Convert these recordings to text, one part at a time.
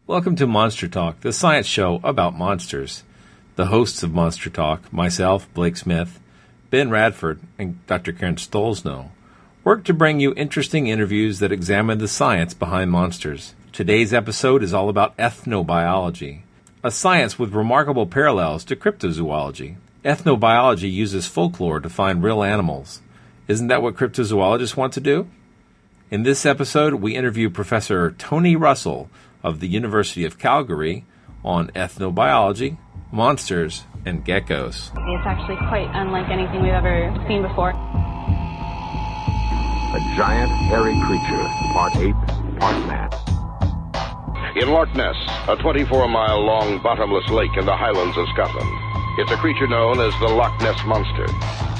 Welcome to Monster Talk, the science show about monsters. The hosts of Monster Talk, myself, Blake Smith, Ben Radford, and Dr. Karen Stolzno, work to bring you interesting interviews that examine the science behind monsters. Today's episode is all about ethnobiology, a science with remarkable parallels to cryptozoology. Ethnobiology uses folklore to find real animals. Isn't that what cryptozoologists want to do? In this episode, we interview Professor Tony Russell of the University of Calgary on ethnobiology, monsters, and geckos. It's actually quite unlike anything we've ever seen before. A giant, hairy creature, part ape, part man. In Loch Ness, a 24-mile-long bottomless lake in the Highlands of Scotland. It's a creature known as the Loch Ness Monster.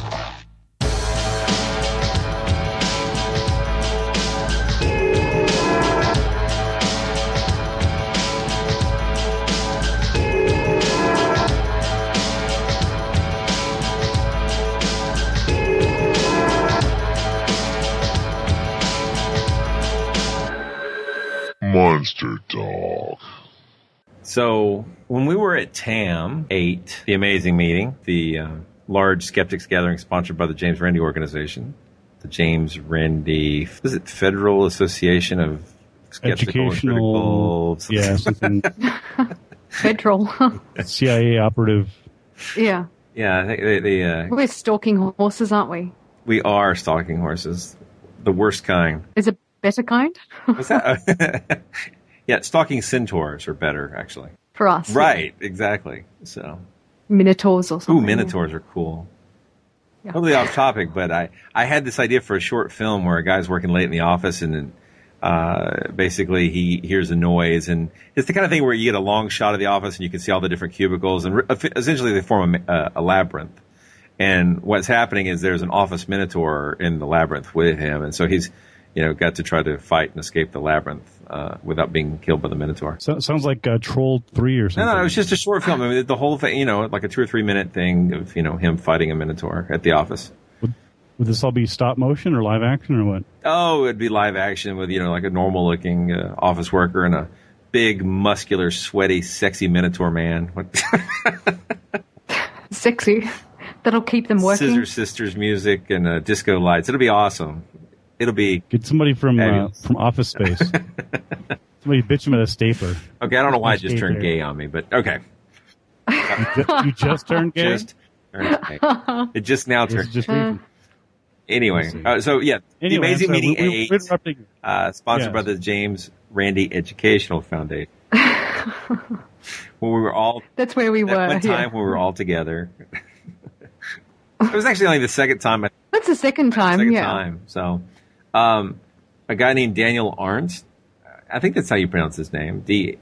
Monster Talk. So, when we were at TAM 8, the amazing meeting, the large skeptics gathering sponsored by the James Randi Organization, the James Randi, is it Federal Association of Skeptical and Critical? Yeah, something. Federal. CIA operative. Yeah. Yeah, I think they we're stalking horses, aren't we? We are stalking horses. The worst kind. Is it better kind? What's that? Yeah, stalking centaurs are better, actually. For us. Right, exactly. So Minotaurs or something. Ooh, minotaurs are cool. Yeah. Totally off topic, but I had this idea for a short film where a guy's working late in the office and basically he hears a noise, and it's the kind of thing where you get a long shot of the office and you can see all the different cubicles, and essentially they form a labyrinth. And what's happening is there's an office minotaur in the labyrinth with him, and so he's got to try to fight and escape the labyrinth without being killed by the Minotaur. So, sounds like Troll 3 or something. No, it was just a short film. I mean, the whole thing, like a 2 or 3 minute thing of, him fighting a Minotaur at the office. Would this all be stop motion or live action or what? Oh, it'd be live action with, like a normal looking office worker and a big, muscular, sweaty, sexy Minotaur man. Sexy. That'll keep them working. Scissor Sisters music and disco lights. It'll be awesome. It'll be... Get somebody from Office Space. Somebody bitch him at a stapler. Okay, I don't know why it just turned gay on me, but okay. You just turned gay? Just turned gay. It just now turned gay. Anyway, the Amazing Meeting 8, sponsored by the James Randi Educational Foundation. When we were all... That's where we were. One time when we were all together. It was actually only the second time. That's the second time, time. So, a guy named Daniel Arndt, I think that's how you pronounce his name.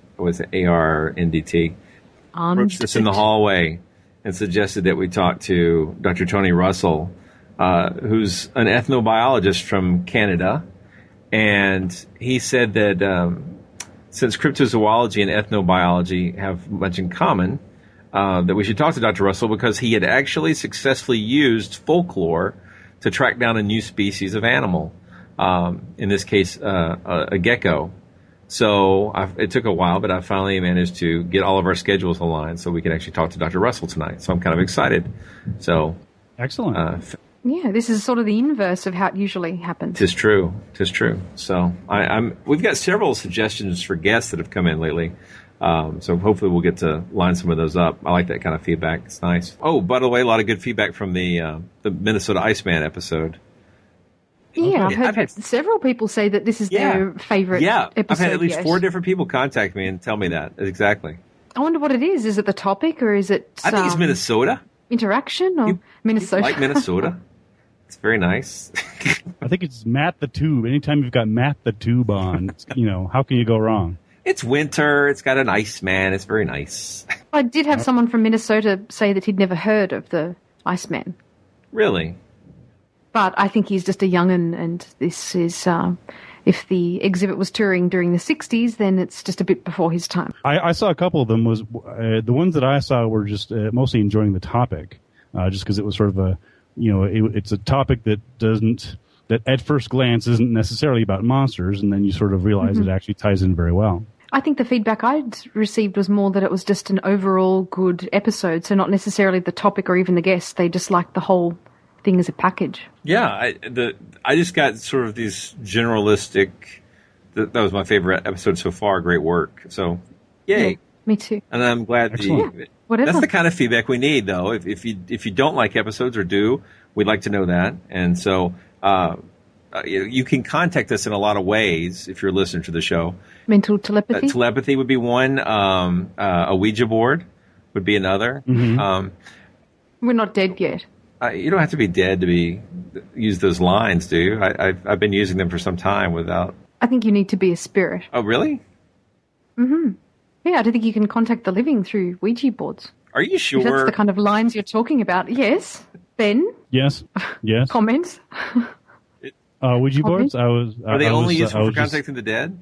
ARNDT. Approached us in the hallway and suggested that we talk to Dr. Tony Russell, who's an ethnobiologist from Canada. And he said that since cryptozoology and ethnobiology have much in common, that we should talk to Dr. Russell because he had actually successfully used folklore to track down a new species of animal, in this case, a gecko. So it took a while, but I finally managed to get all of our schedules aligned so we could actually talk to Dr. Russell tonight. So I'm kind of excited. So excellent. Yeah, this is sort of the inverse of how it usually happens. Tis true. So we've got several suggestions for guests that have come in lately. So hopefully we'll get to line some of those up. I like that kind of feedback. It's nice. Oh, by the way, a lot of good feedback from the Minnesota Iceman episode. Yeah, I've had several people say that this is their favorite episode. I've had at least 4 different people contact me and tell me that. Exactly. I wonder what it is. Is it the topic or is it... I think it's Minnesota. Interaction or Minnesota? Like Minnesota. It's very nice. I think it's Matt the Tube. Anytime you've got Matt the Tube on, how can you go wrong? It's winter. It's got an Iceman. It's very nice. I did have someone from Minnesota say that he'd never heard of the Iceman. Really? But I think he's just a young'un, and this is, if the exhibit was touring during the 60s, then it's just a bit before his time. I saw a couple of them. The ones that I saw were just mostly enjoying the topic, just because it was sort of a, it's a topic that at first glance isn't necessarily about monsters, and then you sort of realize it actually ties in very well. I think the feedback I'd received was more that it was just an overall good episode, so not necessarily the topic or even the guest. They just liked the whole thing as a package. Yeah, I just got sort of these generalistic. That was my favorite episode so far. Great work. So, yay! Yeah, me too. And I'm glad whatever. That's the kind of feedback we need, though. If you don't like episodes or do, we'd like to know that. And so you can contact us in a lot of ways if you're listening to the show. Mental telepathy. Telepathy would be one. A Ouija board would be another. Mm-hmm. We're not dead yet. You don't have to be dead to use those lines, do you? I've been using them for some time without. I think you need to be a spirit. Oh, really? Mm-hmm. Yeah, I don't think you can contact the living through Ouija boards. Are you sure? If that's the kind of lines you're talking about. Yes. Ben? Yes. Comments? Ouija boards? Are they only used for contacting the dead?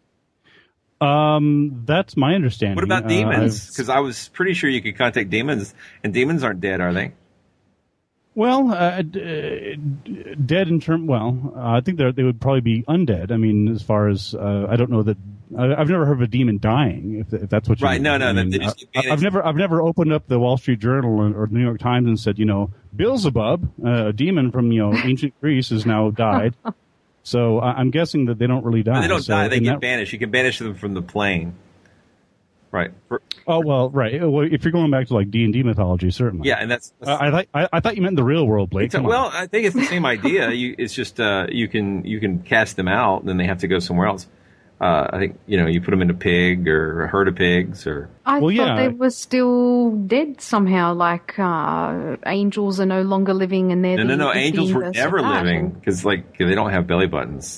That's my understanding. What about demons? Because I was pretty sure you could contact demons, and demons aren't dead, are they? Well, dead in term. Well, I think they would probably be undead. I mean, as far as I don't know that I've never heard of a demon dying. If that's what you right? mean. No. I mean, I've never opened up the Wall Street Journal or the New York Times and said, Beelzebub, a demon from ancient Greece, has now died. So I'm guessing that they don't really die. No, they don't die. They get banished. You can banish them from the plane. Right. Oh well, right. Well, if you're going back to like D&D mythology, certainly. Yeah, and that's I thought you meant the real world, Blake. Well, I think it's the same idea. It's just you can cast them out, and then they have to go somewhere else. I think you put them in a pig or a herd of pigs, or I thought they were still dead somehow. Like angels are no longer living, and they're no. Angels were never living because they don't have belly buttons.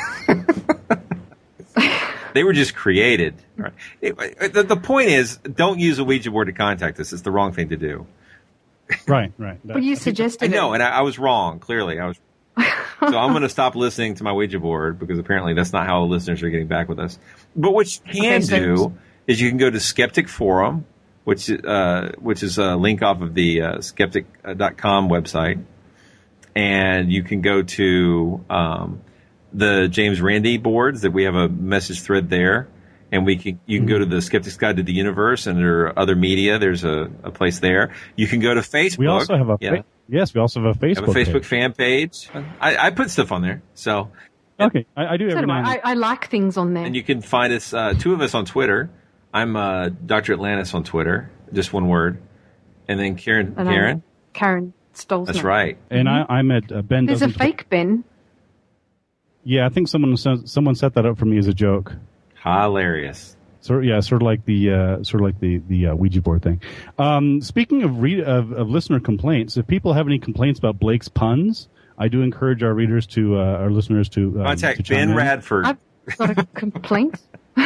They were just created. Right? The point is, don't use a Ouija board to contact us. It's the wrong thing to do. Right. But you suggested I know, and I was wrong. Clearly, I was. So I'm going to stop listening to my Ouija board because apparently that's not how the listeners are getting back with us. But what you can do is you can go to Skeptic Forum, which is a link off of the skeptic.com website, and you can go to the James Randi boards that we have a message thread there, and you can go to the Skeptic's Guide to the Universe, and there are other media. There's a place there. You can go to Facebook. We also have Yes, we also have a Facebook. Have a Facebook fan page. I put stuff on there. So okay, I do every now and then. I like things on there. And you can find us, two of us on Twitter. I'm Dr. Atlantis on Twitter, just one word, and then Karen Stolzner. That's right. And I'm at Ben. There's a fake Ben. Yeah, I think someone set that up for me as a joke. Hilarious. Sort of like the Ouija board thing. Speaking of listener complaints, if people have any complaints about Blake's puns, I do encourage our listeners to contact Ben Radford. I've got a complaint.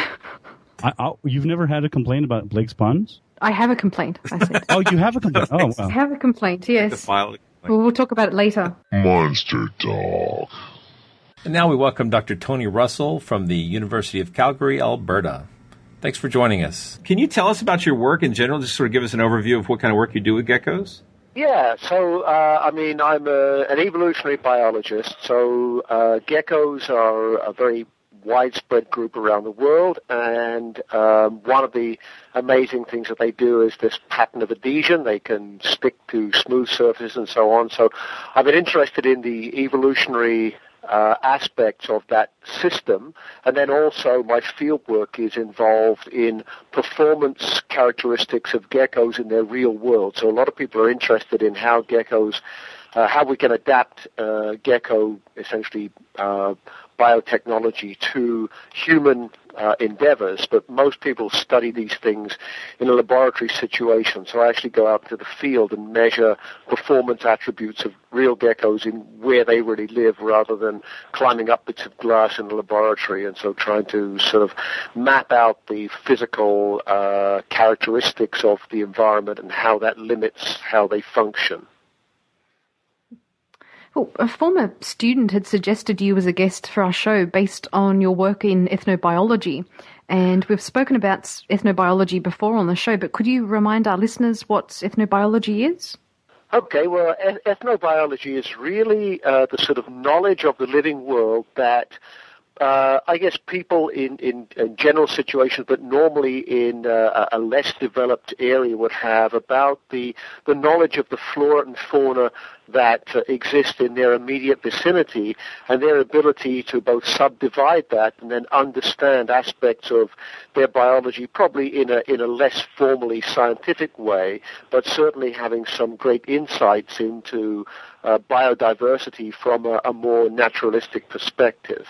You've never had a complaint about Blake's puns? I have a complaint. I said. Oh, you have a complaint. Oh, wow. I have a complaint. Yes. We'll talk about it later. Monster Dog. And now we welcome Dr. Tony Russell from the University of Calgary, Alberta. Thanks for joining us. Can you tell us about your work in general? Just sort of give us an overview of what kind of work you do with geckos? Yeah, so, I'm an evolutionary biologist, so geckos are a very widespread group around the world, and one of the amazing things that they do is this pattern of adhesion. They can stick to smooth surfaces and so on. So I've been interested in the evolutionary aspects of that system, and then also my field work is involved in performance characteristics of geckos in their real world. So a lot of people are interested in how geckos, how we can adapt gecko, essentially biotechnology, to human endeavors, but most people study these things in a laboratory situation. So I actually go out to the field and measure performance attributes of real geckos in where they really live, rather than climbing up bits of glass in the laboratory, and so trying to sort of map out the physical characteristics of the environment and how that limits how they function. Well, a former student had suggested you as a guest for our show based on your work in ethnobiology. And we've spoken about ethnobiology before on the show, but could you remind our listeners what ethnobiology is? Okay, well, ethnobiology is really the sort of knowledge of the living world that I guess people in general situations, but normally in a less developed area would have about the knowledge of the flora and fauna that exist in their immediate vicinity, and their ability to both subdivide that and then understand aspects of their biology, probably in a less formally scientific way, but certainly having some great insights into biodiversity from a more naturalistic perspective.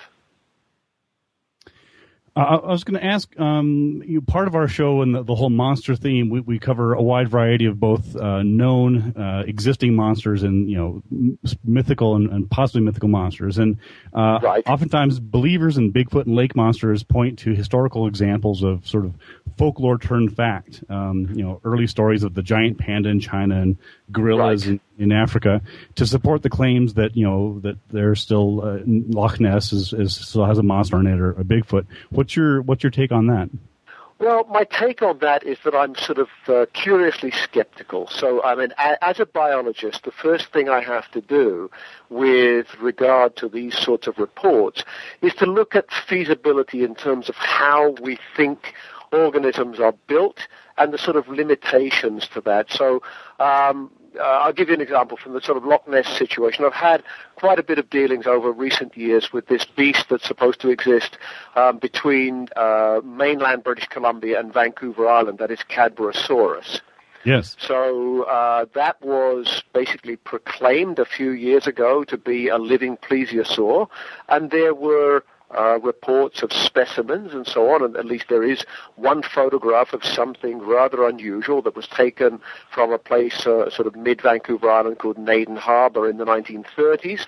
I was going to ask, part of our show and the whole monster theme, we cover a wide variety of both known, existing monsters and, mythical and possibly mythical monsters. And right. Oftentimes believers in Bigfoot and lake monsters point to historical examples of sort of folklore turned fact. Early stories of the giant panda in China and gorillas in Africa to support the claims that, that there's still Loch Ness still has a monster in it or a Bigfoot. What's your take on that? Well, my take on that is that I'm sort of curiously skeptical. So, I mean, as a biologist, the first thing I have to do with regard to these sorts of reports is to look at feasibility in terms of how we think organisms are built and the sort of limitations to that. So, I'll give you an example from the sort of Loch Ness situation. I've had quite a bit of dealings over recent years with this beast that's supposed to exist between mainland British Columbia and Vancouver Island, that is Cadborosaurus. Yes. So that was basically proclaimed a few years ago to be a living plesiosaur, and there were reports of specimens and so on, and at least there is one photograph of something rather unusual that was taken from a place sort of mid-Vancouver Island called Naden Harbour in the 1930s.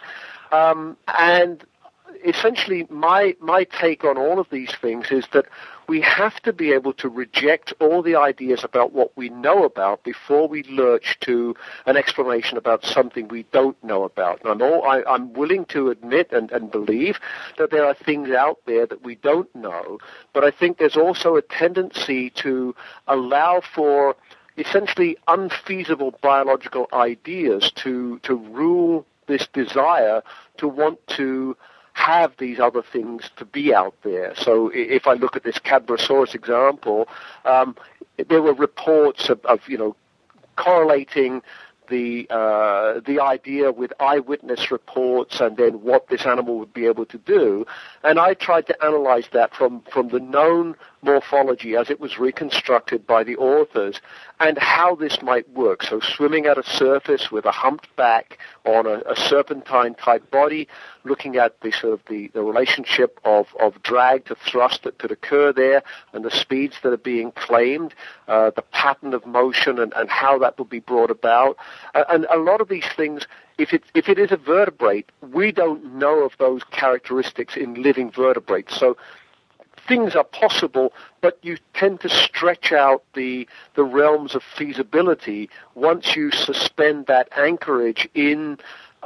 And essentially my take on all of these things is that we have to be able to reject all the ideas about what we know about before we lurch to an explanation about something we don't know about. And I'm willing to admit and believe that there are things out there that we don't know, but I think there's also a tendency to allow for essentially unfeasible biological ideas to rule this desire to want to have these other things to be out there. So if I look at this Cadborosaurus example, there were reports of correlating the idea with eyewitness reports and then what this animal would be able to do. And I tried to analyze that from the known morphology as it was reconstructed by the authors and how this might work. So swimming at a surface with a humped back on a serpentine-type body, looking at the sort of the relationship of drag to thrust that could occur there and the speeds that are being claimed, the pattern of motion and how that would be brought about. And a lot of these things, if it is a vertebrate, we don't know of those characteristics in living vertebrates. So things are possible, but you tend to stretch out the realms of feasibility once you suspend that anchorage in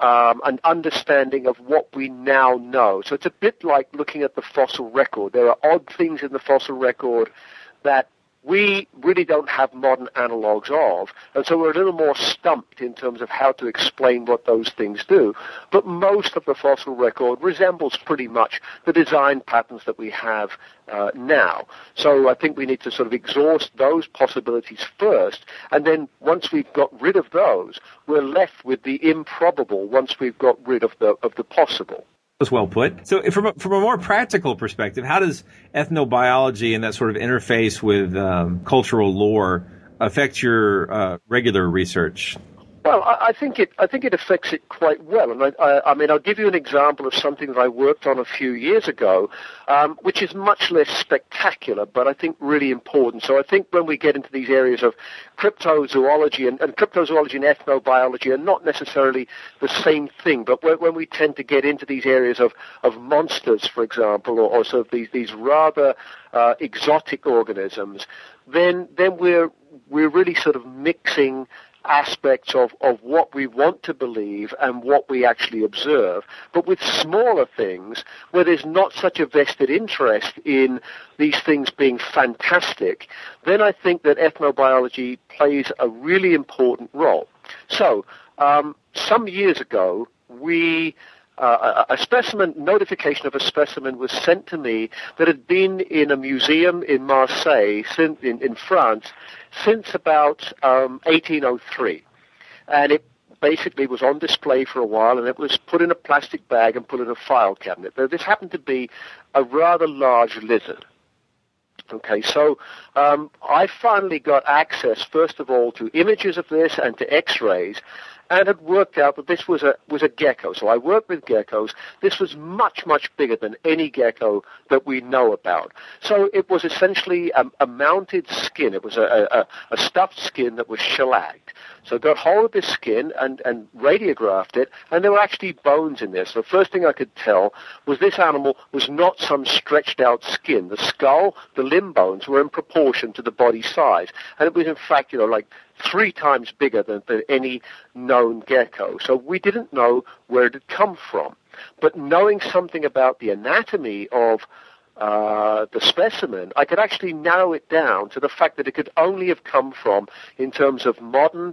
an understanding of what we now know. So it's a bit like looking at the fossil record. There are odd things in the fossil record that we really don't have modern analogues of, and so we're a little more stumped in terms of how to explain what those things do. But most of the fossil record resembles pretty much the design patterns that we have now. So I think we need to sort of exhaust those possibilities first, and then once we've got rid of those, we're left with the improbable once we've got rid of the possible. Was well put. So from a more practical perspective, how does ethnobiology and that sort of interface with cultural lore affect your regular research? Well, I think it affects it quite well, and I mean I'll give you an example of something that I worked on a few years ago, which is much less spectacular, but I think really important. So I think when we get into these areas of cryptozoology and cryptozoology and ethnobiology are not necessarily the same thing, but when we tend to get into these areas of monsters, for example, or sort of these rather exotic organisms, then we're really sort of mixing aspects of what we want to believe and what we actually observe. But with smaller things, where there's not such a vested interest in these things being fantastic, then I think that ethnobiology plays a really important role. So, some years ago, we a specimen, notification of a specimen was sent to me that had been in a museum in Marseille, in France, since about 1803. And it basically was on display for a while, and it was put in a plastic bag and put in a file cabinet. This happened to be a rather large lizard. Okay, so I finally got access, first of all, to images of this and to X-rays, and had worked out that this was a gecko. So I worked with geckos. This was much, much bigger than any gecko that we know about. So it was essentially a mounted skin. It was a stuffed skin that was shellacked. So I got hold of this skin and radiographed it, and there were actually bones in there. So the first thing I could tell was this animal was not some stretched out skin. The skull, the limb bones were in proportion to the body size. And it was in fact, like 3 times bigger than any known gecko. So we didn't know where it had come from. But knowing something about the anatomy of the specimen, I could actually narrow it down to the fact that it could only have come from, in terms of modern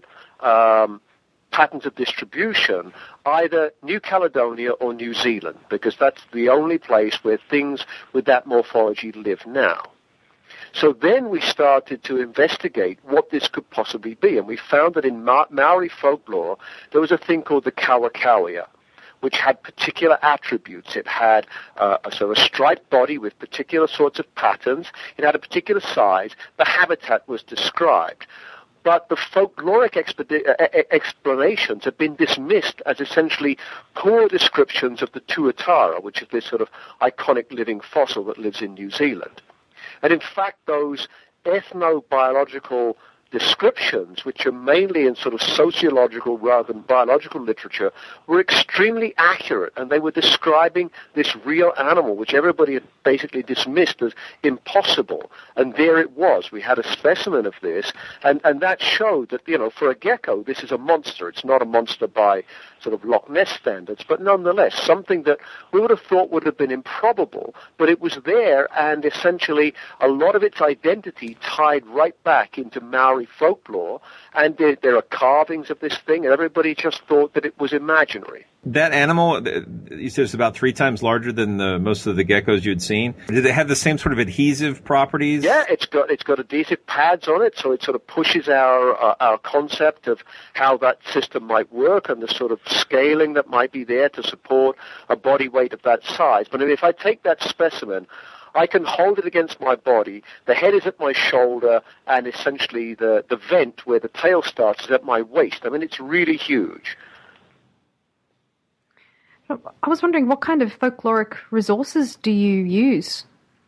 patterns of distribution, either New Caledonia or New Zealand, because that's the only place where things with that morphology live now. So then we started to investigate what this could possibly be, and we found that in Maori folklore there was a thing called the Kawakawea, which had particular attributes. It had a sort of striped body with particular sorts of patterns. It had a particular size. The habitat was described. But the folkloric explanations have been dismissed as essentially poor descriptions of the tuatara, which is this sort of iconic living fossil that lives in New Zealand. And in fact, those ethnobiological descriptions, which are mainly in sort of sociological rather than biological literature, were extremely accurate, and they were describing this real animal, which everybody had basically dismissed as impossible. And there it was. We had a specimen of this, and that showed that, for a gecko, this is a monster. It's not a monster by sort of Loch Ness standards, but nonetheless, something that we would have thought would have been improbable, but it was there, and essentially a lot of its identity tied right back into Maori folklore, and there are carvings of this thing, and everybody just thought that it was imaginary. That animal, you said it's about 3 times larger than most of the geckos you'd seen. Did it have the same sort of adhesive properties? Yeah, it's got adhesive pads on it, so it sort of pushes our concept of how that system might work and the sort of scaling that might be there to support a body weight of that size. But if I take that specimen, I can hold it against my body, the head is at my shoulder, and essentially the vent where the tail starts is at my waist. I mean, it's really huge. I was wondering, what kind of folkloric resources do you use?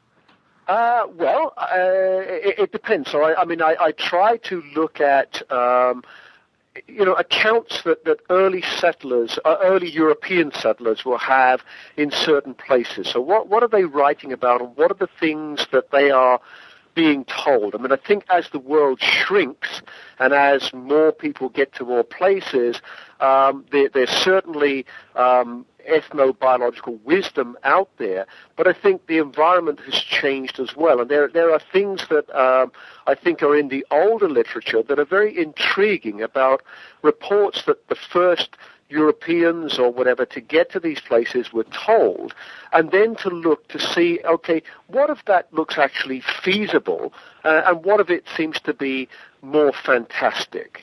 It depends. So, I try to look at accounts that early settlers, early European settlers will have in certain places. So what are they writing about, and what are the things that they are being told? I mean, I think as the world shrinks and as more people get to more places, there's certainly ethnobiological wisdom out there, but I think the environment has changed as well. And there are things that I think are in the older literature that are very intriguing about reports that the first Europeans or whatever to get to these places were told, and then to look to see, okay, what of that looks actually feasible, and what of it seems to be more fantastic.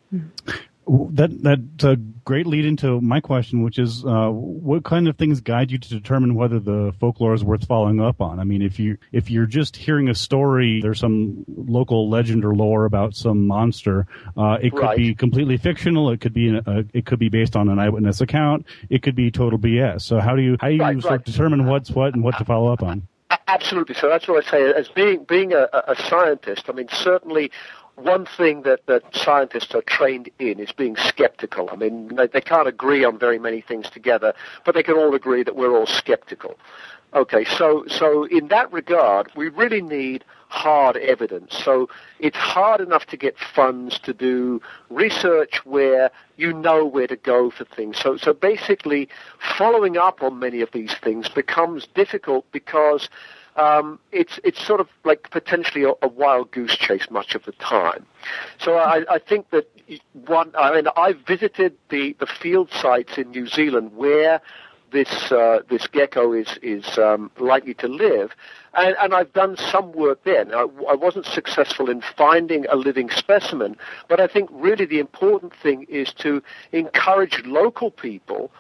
That's a great lead into my question, which is what kind of things guide you to determine whether the folklore is worth following up on? I mean, if you're just hearing a story, there's some local legend or lore about some monster. It could be completely fictional. It could be based on an eyewitness account. It could be total BS. So how do you sort of determine what's what and what to follow up on? Absolutely. So that's what I say. As being a scientist, I mean, certainly one thing that scientists are trained in is being skeptical. I mean, they can't agree on very many things together, but they can all agree that we're all skeptical. Okay, so in that regard, we really need hard evidence. So it's hard enough to get funds to do research where you know where to go for things. So basically, following up on many of these things becomes difficult because it's sort of like potentially a wild goose chase much of the time. So I think that I've visited the field sites in New Zealand where this gecko is likely to live. And I've done some work there. Now, I wasn't successful in finding a living specimen, but I think really the important thing is to encourage local people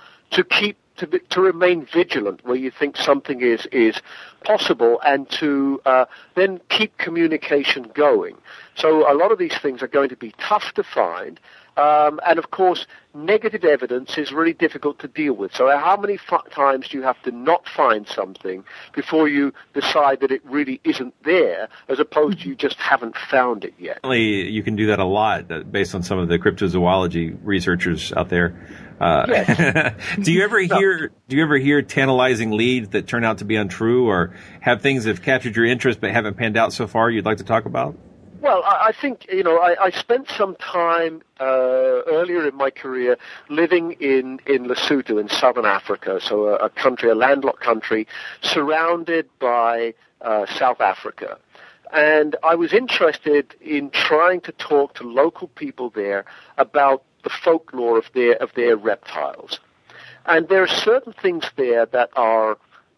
to remain vigilant where you think something is possible, and to then keep communication going. So a lot of these things are going to be tough to find. And of course, negative evidence is really difficult to deal with. So how many times do you have to not find something before you decide that it really isn't there, as opposed to you just haven't found it yet? You can do that a lot based on some of the cryptozoology researchers out there. Yes. Do you ever hear tantalizing leads that turn out to be untrue, or have things that have captured your interest but haven't panned out so far you'd like to talk about? Well, I think, I spent some time earlier in my career living in Lesotho in southern Africa, so a landlocked country surrounded by South Africa. And I was interested in trying to talk to local people there about the folklore of their reptiles. And there are certain things there that are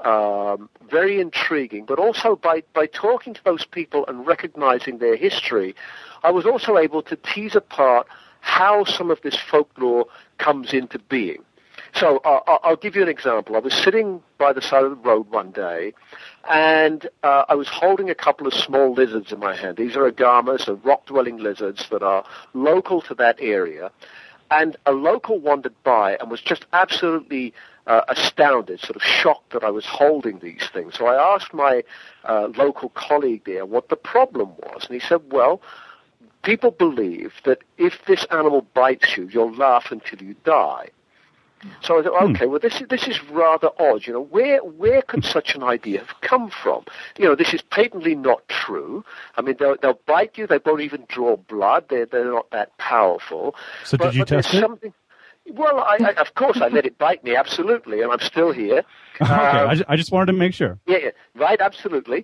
very intriguing, but also by talking to those people and recognizing their history, I was also able to tease apart how some of this folklore comes into being. So I'll give you an example. I was sitting by the side of the road one day, and I was holding a couple of small lizards in my hand. These are agamas, rock-dwelling lizards that are local to that area. And a local wandered by and was just absolutely astounded, sort of shocked that I was holding these things. So I asked my local colleague there what the problem was. And he said, well, people believe that if this animal bites you, you'll laugh until you die. So I thought, okay, well, this is rather odd. Where could such an idea have come from? This is patently not true. I mean, they'll bite you. They won't even draw blood. They're not that powerful. So did you test it? Well, of course, I let it bite me, absolutely, and I'm still here. Okay, I just wanted to make sure. Yeah, right, absolutely.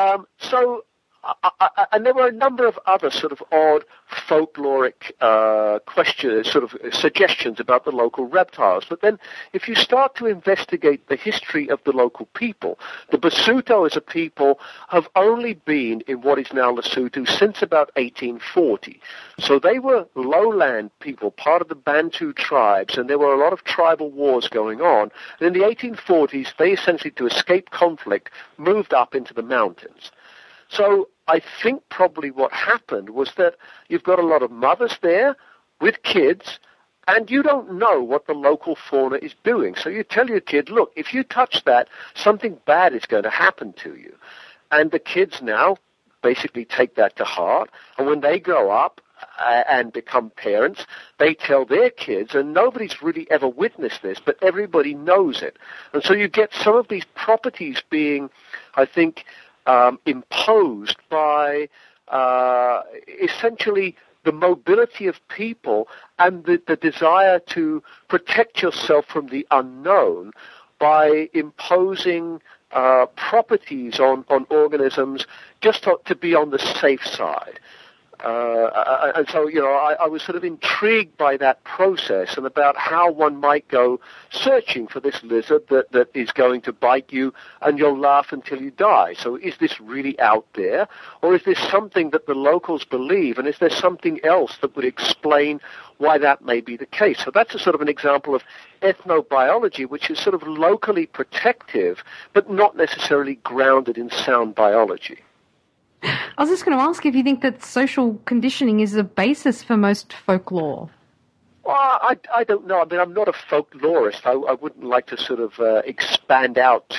And there were a number of other sort of odd folkloric questions, sort of suggestions about the local reptiles. But then if you start to investigate the history of the local people, the Basotho as a people have only been in what is now Lesotho since about 1840. So they were lowland people, part of the Bantu tribes, and there were a lot of tribal wars going on. And in the 1840s, they essentially, to escape conflict, moved up into the mountains. So I think probably what happened was that you've got a lot of mothers there with kids, and you don't know what the local fauna is doing. So you tell your kid, look, if you touch that, something bad is going to happen to you. And the kids now basically take that to heart, and when they grow up and become parents, they tell their kids, and nobody's really ever witnessed this, but everybody knows it. And so you get some of these properties being, I think, imposed by essentially the mobility of people and the desire to protect yourself from the unknown by imposing properties on organisms just to be on the safe side. And so, I was sort of intrigued by that process and about how one might go searching for this lizard that is going to bite you and you'll laugh until you die. So is this really out there? Or is this something that the locals believe? And is there something else that would explain why that may be the case? So that's a sort of an example of ethnobiology, which is sort of locally protective, but not necessarily grounded in sound biology. I was just going to ask if you think that social conditioning is the basis for most folklore. Well, I don't know. I mean, I'm not a folklorist. I wouldn't like to sort of expand out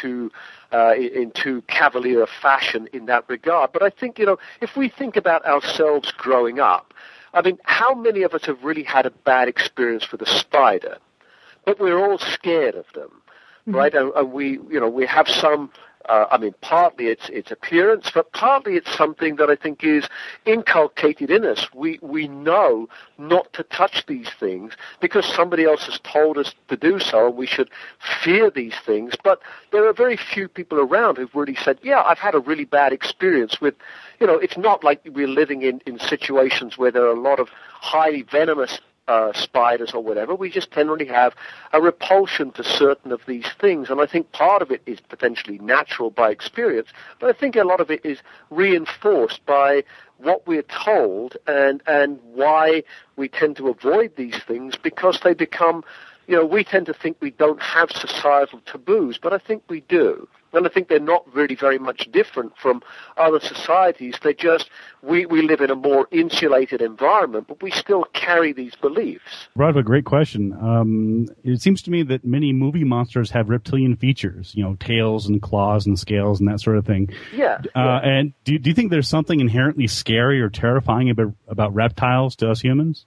into cavalier fashion in that regard. But I think, if we think about ourselves growing up, I mean, how many of us have really had a bad experience with a spider? But we're all scared of them, right? And we have some... partly its appearance, but partly it's something that I think is inculcated in us. We know not to touch these things because somebody else has told us to do so, and we should fear these things. But there are very few people around who've really said, yeah, I've had a really bad experience with, it's not like we're living in situations where there are a lot of highly venomous spiders or whatever. We just generally have a repulsion to certain of these things, and I think part of it is potentially natural by experience, but I think a lot of it is reinforced by what we're told and why we tend to avoid these things, because they become, we tend to think we don't have societal taboos, but I think we do. And I think they're not really very much different from other societies. They just, we live in a more insulated environment, but we still carry these beliefs. Brought up a great question. It seems to me that many movie monsters have reptilian features, tails and claws and scales and that sort of thing. Yeah. And do you think there's something inherently scary or terrifying about reptiles to us humans?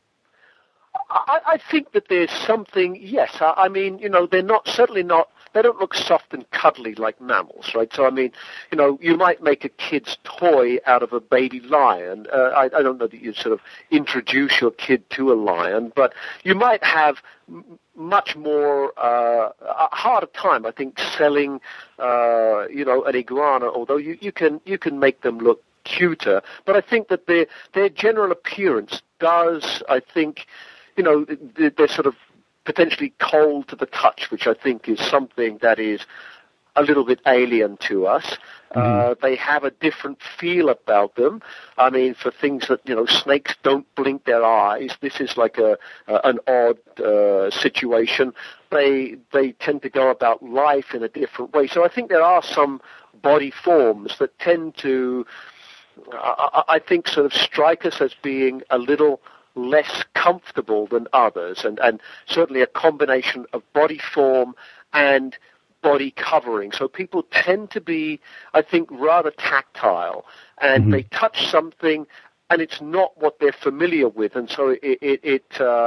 I think that there's something, yes. I mean, they're certainly not, they don't look soft and cuddly like mammals, right? So, I mean, you might make a kid's toy out of a baby lion. I don't know that you'd sort of introduce your kid to a lion, but you might have much more, a harder time, I think, selling, an iguana, although you can make them look cuter. But I think that their general appearance does, I think, they're sort of potentially cold to the touch, which I think is something that is a little bit alien to us. Mm-hmm. They have a different feel about them. I mean, for things that, snakes don't blink their eyes. This is like an odd situation. They tend to go about life in a different way. So I think there are some body forms that tend to, I think, sort of strike us as being a little less comfortable than others, and certainly a combination of body form and body covering. So people tend to be, I think, rather tactile, and mm-hmm. they touch something and it's not what they're familiar with, and so it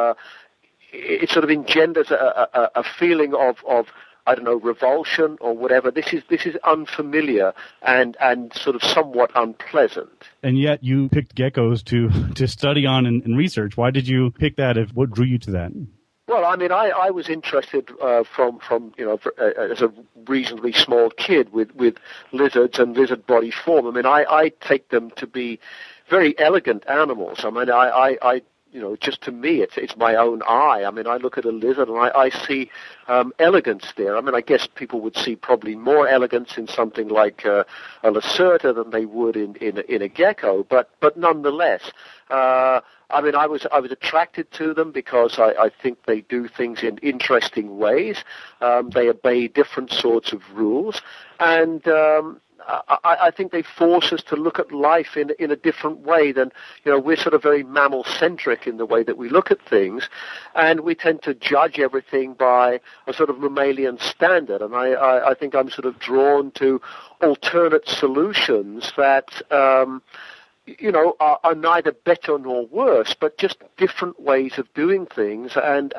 sort of engenders a feeling of I don't know, revulsion or whatever. This is unfamiliar and sort of somewhat unpleasant. And yet you picked geckos to study on and research. Why did you pick that? What drew you to that? Well, I mean, I was interested from as a reasonably small kid with lizards and lizard body form. I mean, I take them to be very elegant animals. I mean, I just to me, it's my own eye. I mean, I look at a lizard and I see elegance there. I mean, I guess people would see probably more elegance in something like a Lacerta than they would in a gecko. But nonetheless, I mean, I was attracted to them because I think they do things in interesting ways. They obey different sorts of rules, and I think they force us to look at life in a different way than, we're sort of very mammal-centric in the way that we look at things, and we tend to judge everything by a sort of mammalian standard, and I think I'm sort of drawn to alternate solutions that, are neither better nor worse, but just different ways of doing things, and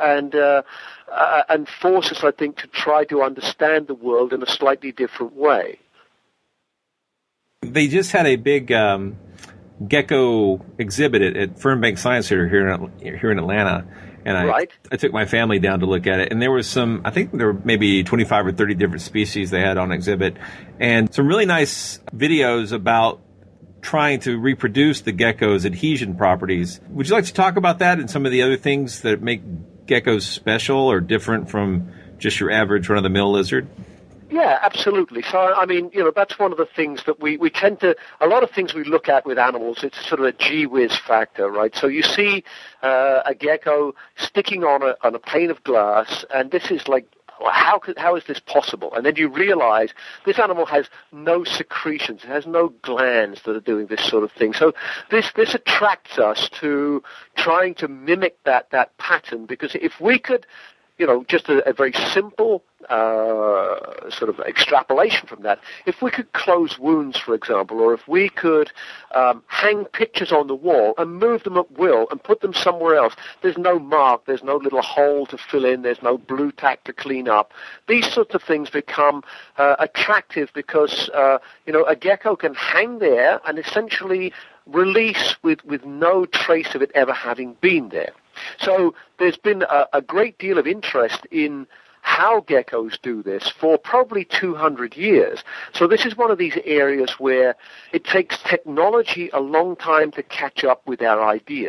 force us, I think, to try to understand the world in a slightly different way. They just had a big gecko exhibit at Fernbank Science Center here in Atlanta, and I took my family down to look at it. And there was I think there were maybe 25 or 30 different species they had on exhibit, and some really nice videos about trying to reproduce the gecko's adhesion properties. Would you like to talk about that and some of the other things that make geckos special or different from just your average run-of-the-mill lizard? Yeah, absolutely. So, I mean, that's one of the things that we tend to, a lot of things we look at with animals, it's sort of a gee whiz factor, right? So you see a gecko sticking on a pane of glass, and this is like, how is this possible? And then you realize this animal has no secretions, it has no glands that are doing this sort of thing. So this attracts us to trying to mimic that pattern, because if we could, just a very simple sort of extrapolation from that. If we could close wounds, for example, or if we could hang pictures on the wall and move them at will and put them somewhere else, there's no mark, there's no little hole to fill in, there's no blue tack to clean up. These sorts of things become attractive because, a gecko can hang there and essentially release with no trace of it ever having been there. So there's been a great deal of interest in how geckos do this for probably 200 years. So this is one of these areas where it takes technology a long time to catch up with our ideas.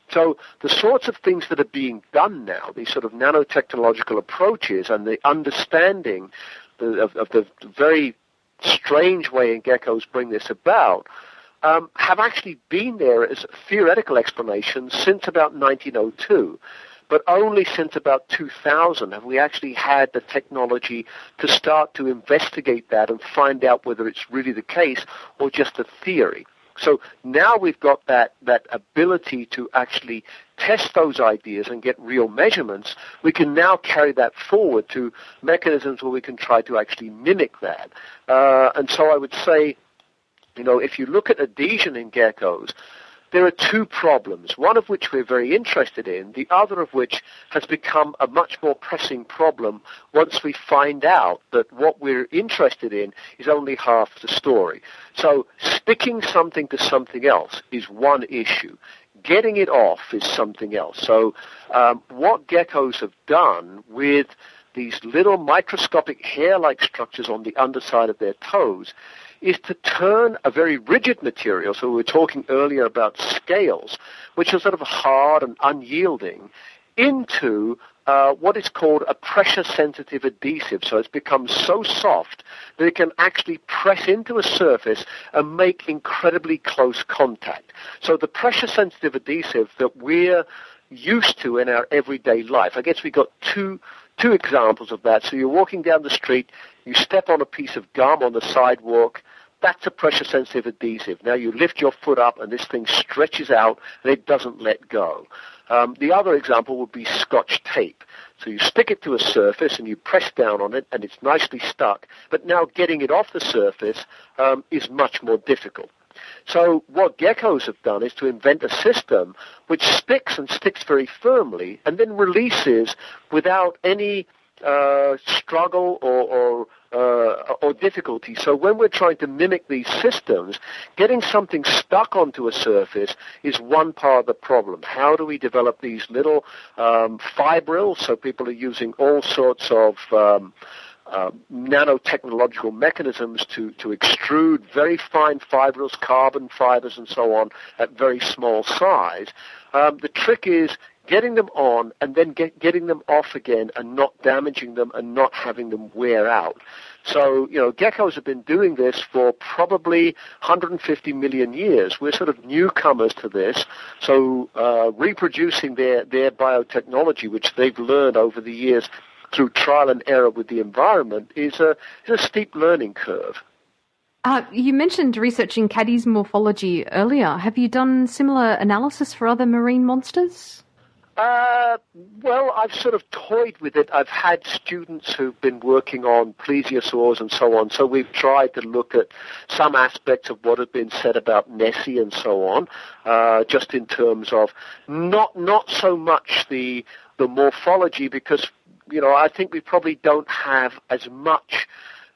So the sorts of things that are being done now, these sort of nanotechnological approaches and the understanding of the very strange way in geckos bring this about, have actually been there as theoretical explanations since about 1902. But only since about 2000 have we actually had the technology to start to investigate that and find out whether it's really the case or just a theory. So now we've got that ability to actually test those ideas and get real measurements. We can now carry that forward to mechanisms where we can try to actually mimic that. And so I would say, if you look at adhesion in geckos, there are two problems, one of which we're very interested in, the other of which has become a much more pressing problem once we find out that what we're interested in is only half the story. So sticking something to something else is one issue. Getting it off is something else. So what geckos have done with these little microscopic hair-like structures on the underside of their toes is to turn a very rigid material, so we were talking earlier about scales, which are sort of hard and unyielding, into what is called a pressure-sensitive adhesive. So it's become so soft that it can actually press into a surface and make incredibly close contact. So the pressure-sensitive adhesive that we're used to in our everyday life, I guess we got two examples of that. So you're walking down the street, you step on a piece of gum on the sidewalk, that's a pressure-sensitive adhesive. Now you lift your foot up and this thing stretches out and it doesn't let go. The other example would be Scotch tape. So you stick it to a surface and you press down on it and it's nicely stuck, but now getting it off the surface is much more difficult. So what geckos have done is to invent a system which sticks and sticks very firmly and then releases without any struggle or difficulty. So when we're trying to mimic these systems, getting something stuck onto a surface is one part of the problem. How do we develop these little fibrils? So people are using all sorts of nanotechnological mechanisms to extrude very fine fibrils, carbon fibers and so on at very small size. The trick is getting them on and then getting them off again and not damaging them and not having them wear out. So, geckos have been doing this for probably 150 million years. We're sort of newcomers to this. So reproducing their biotechnology, which they've learned over the years through trial and error with the environment, is a steep learning curve. You mentioned researching caddies morphology earlier. Have you done similar analysis for other marine monsters? Well, I've sort of toyed with it. I've had students who've been working on plesiosaurs and so on, so we've tried to look at some aspects of what had been said about Nessie and so on, just in terms of not so much the morphology, because, I think we probably don't have as much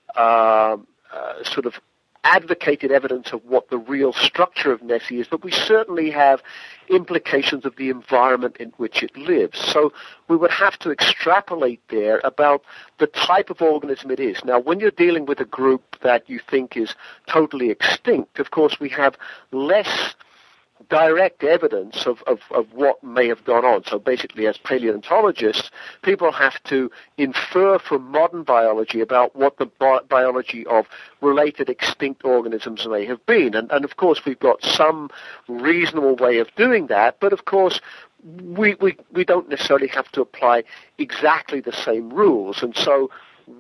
sort of advocated evidence of what the real structure of Nessie is, but we certainly have implications of the environment in which it lives. So we would have to extrapolate there about the type of organism it is. Now, when you're dealing with a group that you think is totally extinct, of course, we have less direct evidence of what may have gone on. So basically, as paleontologists, people have to infer from modern biology about what the biology of related extinct organisms may have been. And of course, we've got some reasonable way of doing that, but of course, we don't necessarily have to apply exactly the same rules. And so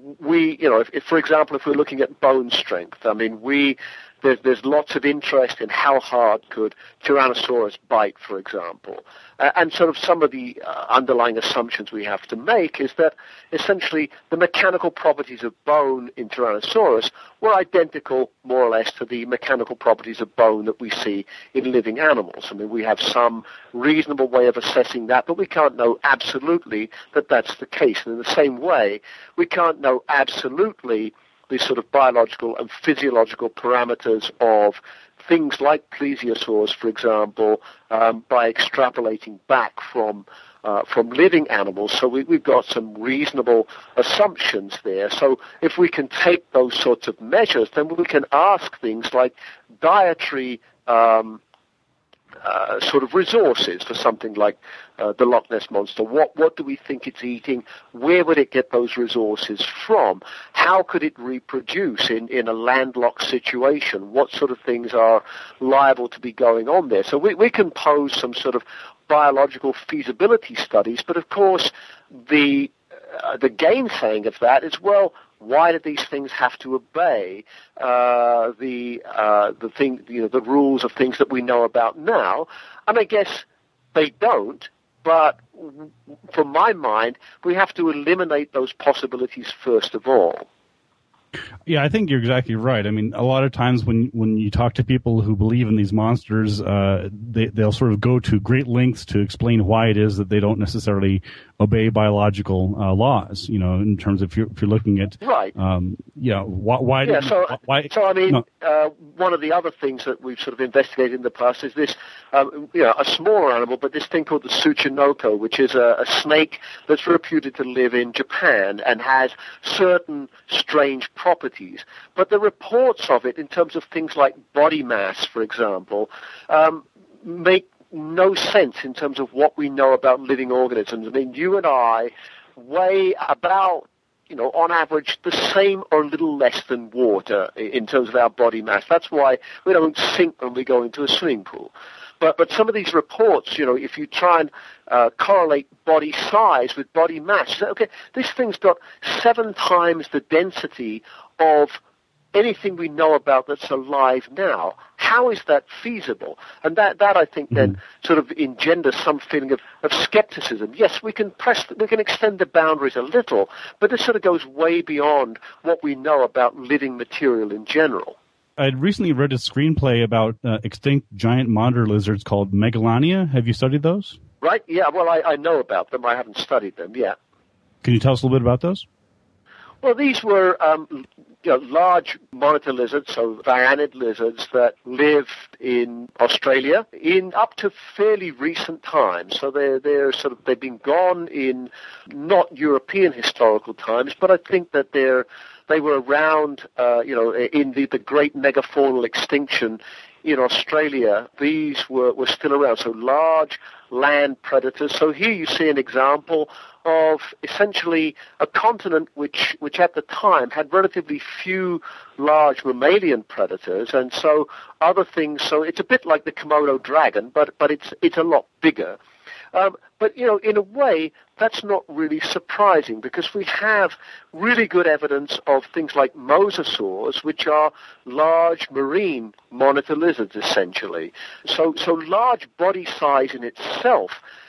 if for example, if we're looking at bone strength, there's lots of interest in how hard could Tyrannosaurus bite, for example. And sort of some of the underlying assumptions we have to make is that essentially the mechanical properties of bone in Tyrannosaurus were identical, more or less, to the mechanical properties of bone that we see in living animals. We have some reasonable way of assessing that, but we can't know absolutely that that's the case. And in the same way, we can't know absolutely the sort of biological and physiological parameters of things like plesiosaurs, for example, by extrapolating back from living animals. So we've got some reasonable assumptions there. So if we can take those sorts of measures, then we can ask things like dietary sort of resources for something like the Loch Ness Monster. What do we think it's eating? Where would it get those resources from? How could it reproduce in a landlocked situation? What sort of things are liable to be going on there? So we can pose some sort of biological feasibility studies, but of course the gainsaying of that is, well, why do these things have to obey the rules of things that we know about now? And I guess they don't, but from my mind, we have to eliminate those possibilities first of all. Yeah, I think you're exactly right. I mean, a lot of times when you talk to people who believe in these monsters, they'll sort of go to great lengths to explain why it is that they don't necessarily obey biological laws. You know, in terms of if you're looking at right. Why? Yeah. Why? So I mean, one of the other things that we've sort of investigated in the past is this, a smaller animal, but this thing called the Tsuchinoko, which is a snake that's reputed to live in Japan and has certain strange properties. But the reports of it, in terms of things like body mass, for example, make no sense in terms of what we know about living organisms. I mean, you and I weigh about, on average, the same or a little less than water in terms of our body mass. That's why we don't sink when we go into a swimming pool. But some of these reports, if you try and correlate body size with body mass, okay, this thing's got 7 times the density of anything we know about that's alive now. How is that feasible? And that I think then sort of engenders some feeling of skepticism. Yes, we can extend the boundaries a little, but this sort of goes way beyond what we know about living material in general. I'd recently read a screenplay about extinct giant monitor lizards called Megalania. Have you studied those? Right, yeah, well, I know about them. I haven't studied them yet. Can you tell us a little bit about those? Well, these were large monitor lizards, so Vianid lizards that lived in Australia in up to fairly recent times. So they've been gone in not European historical times, but I think that they were around, in the great megafaunal extinction in Australia. These were still around, so large land predators. So here you see an example of essentially a continent which at the time had relatively few large mammalian predators, and so other things. So it's a bit like the Komodo dragon, but it's a lot bigger. But, in a way, that's not really surprising because we have really good evidence of things like mosasaurs, which are large marine monitor lizards, essentially. So large body size in itself,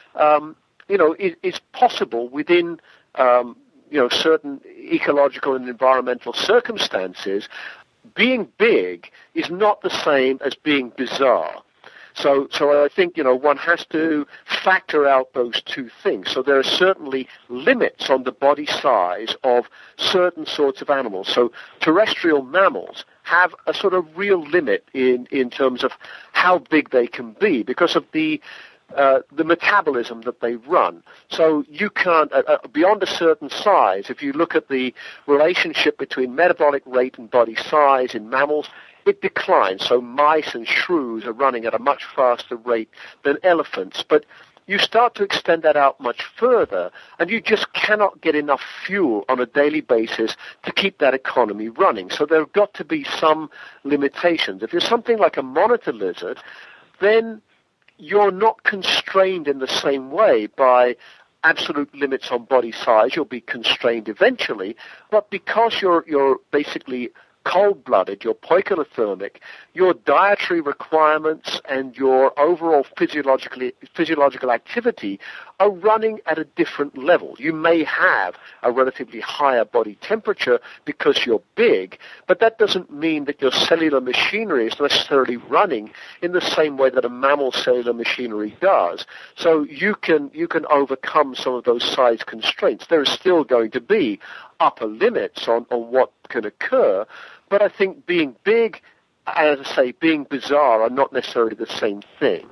is possible within, certain ecological and environmental circumstances. Being big is not the same as being bizarre. So I think, one has to factor out those two things. So there are certainly limits on the body size of certain sorts of animals. So terrestrial mammals have a sort of real limit in terms of how big they can be because of the metabolism that they run. So you can't, beyond a certain size, if you look at the relationship between metabolic rate and body size in mammals, it declines. So mice and shrews are running at a much faster rate than elephants. But you start to extend that out much further, and you just cannot get enough fuel on a daily basis to keep that economy running. So there have got to be some limitations. If you're something like a monitor lizard, then you're not constrained in the same way by absolute limits on body size. You'll be constrained eventually, but because you're basically cold-blooded, you're poikilothermic, your dietary requirements and your overall physiological activity are running at a different level. You may have a relatively higher body temperature because you're big, but that doesn't mean that your cellular machinery is necessarily running in the same way that a mammal's cellular machinery does. So you can overcome some of those size constraints. There is still going to be upper limits on what can occur, but I think being big, as I say, being bizarre are not necessarily the same thing.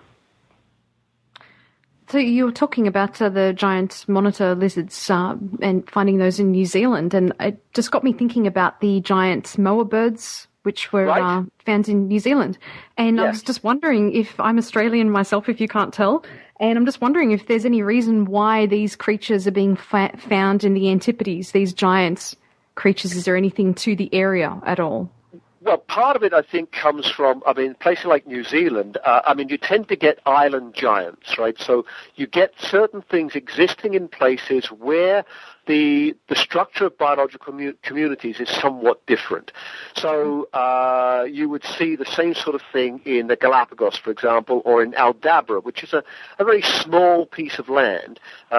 So you were talking about the giant monitor lizards and finding those in New Zealand, and it just got me thinking about the giant moa birds which were Right. found in New Zealand. And I Yeah. was just wondering if I'm Australian myself, if you can't tell, and I'm just wondering if there's any reason why these creatures are being found in the Antipodes, these giant creatures. Is there anything to the area at all? Well, part of it, I think, comes from, places like New Zealand, you tend to get island giants, right? So you get certain things existing in places where the structure of biological communities is somewhat different. So you would see the same sort of thing in the Galapagos, for example, or in Aldabra, which is a very small piece of land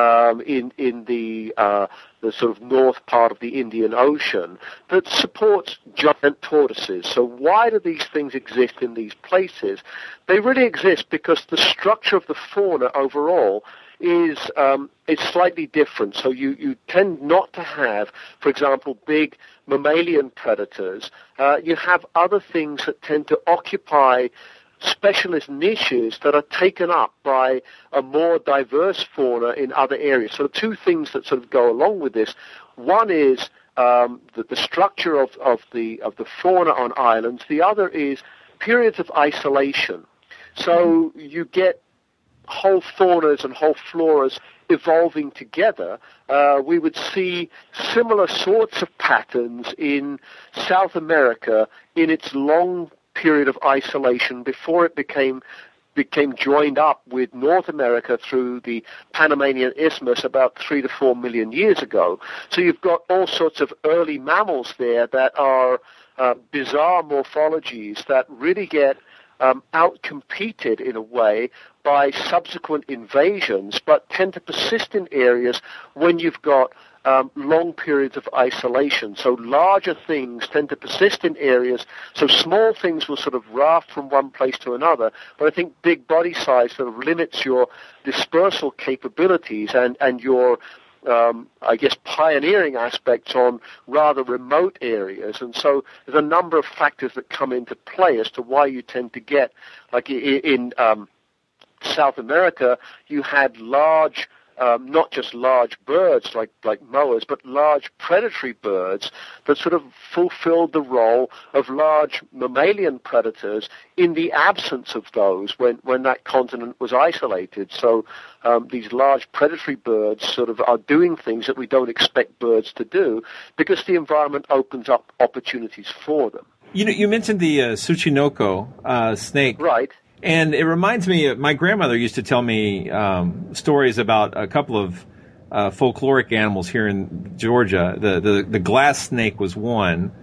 in the sort of north part of the Indian Ocean that supports giant tortoises. So why do these things exist in these places? They really exist because the structure of the fauna overall is slightly different. So you tend not to have, for example, big mammalian predators. You have other things that tend to occupy specialist niches that are taken up by a more diverse fauna in other areas. So two things that sort of go along with this. One is the structure of the fauna on islands. The other is periods of isolation. So you get whole faunas and whole floras evolving together. We would see similar sorts of patterns in South America in its long period of isolation before it became joined up with North America through the Panamanian Isthmus about 3 to 4 million years ago. So you've got all sorts of early mammals there that are bizarre morphologies that really get outcompeted in a way by subsequent invasions, but tend to persist in areas when you've got long periods of isolation. So larger things tend to persist in areas, so small things will sort of raft from one place to another, but I think big body size sort of limits your dispersal capabilities and your pioneering aspects on rather remote areas. And so there's a number of factors that come into play as to why you tend to get, like in South America, you had large, not just large birds like moas, but large predatory birds that sort of fulfilled the role of large mammalian predators in the absence of those when that continent was isolated. So these large predatory birds sort of are doing things that we don't expect birds to do because the environment opens up opportunities for them. You mentioned the Tsuchinoko snake. Right. And it reminds me, my grandmother used to tell me stories about a couple of folkloric animals here in Georgia. The glass snake was one,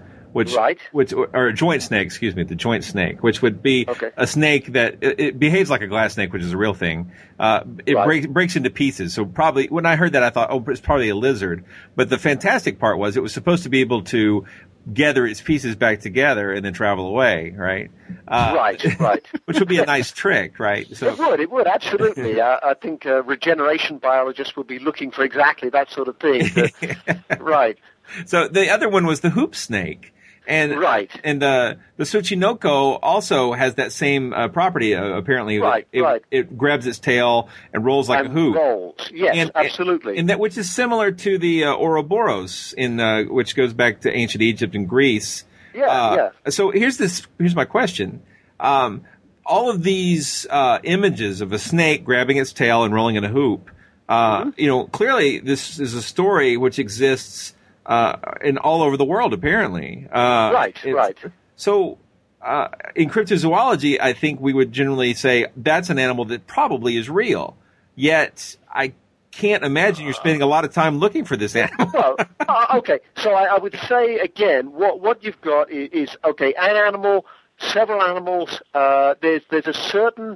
or a joint snake, excuse me, the joint snake, which would be a snake that it behaves like a glass snake, which is a real thing. It breaks into pieces. So probably when I heard that, I thought, it's probably a lizard. But the fantastic part was it was supposed to be able to gather its pieces back together and then travel away, right? Right. Which would be a nice trick, right? So It would, absolutely. I think regeneration biologists would be looking for exactly that sort of thing. Right. So the other one was the hoop snake. And the Tsuchinoko also has that same property, apparently. It grabs its tail and rolls like a hoop. Rolls, yes, absolutely. And that, which is similar to the Ouroboros, which goes back to ancient Egypt and Greece. Yeah. So here's my question. All of these images of a snake grabbing its tail and rolling in a hoop, clearly this is a story which exists in all over the world, apparently. Right. So, in cryptozoology, I think we would generally say that's an animal that probably is real. Yet, I can't imagine you're spending a lot of time looking for this animal. Well, okay. So I would say, again, what you've got is an animal, several animals. There's a certain,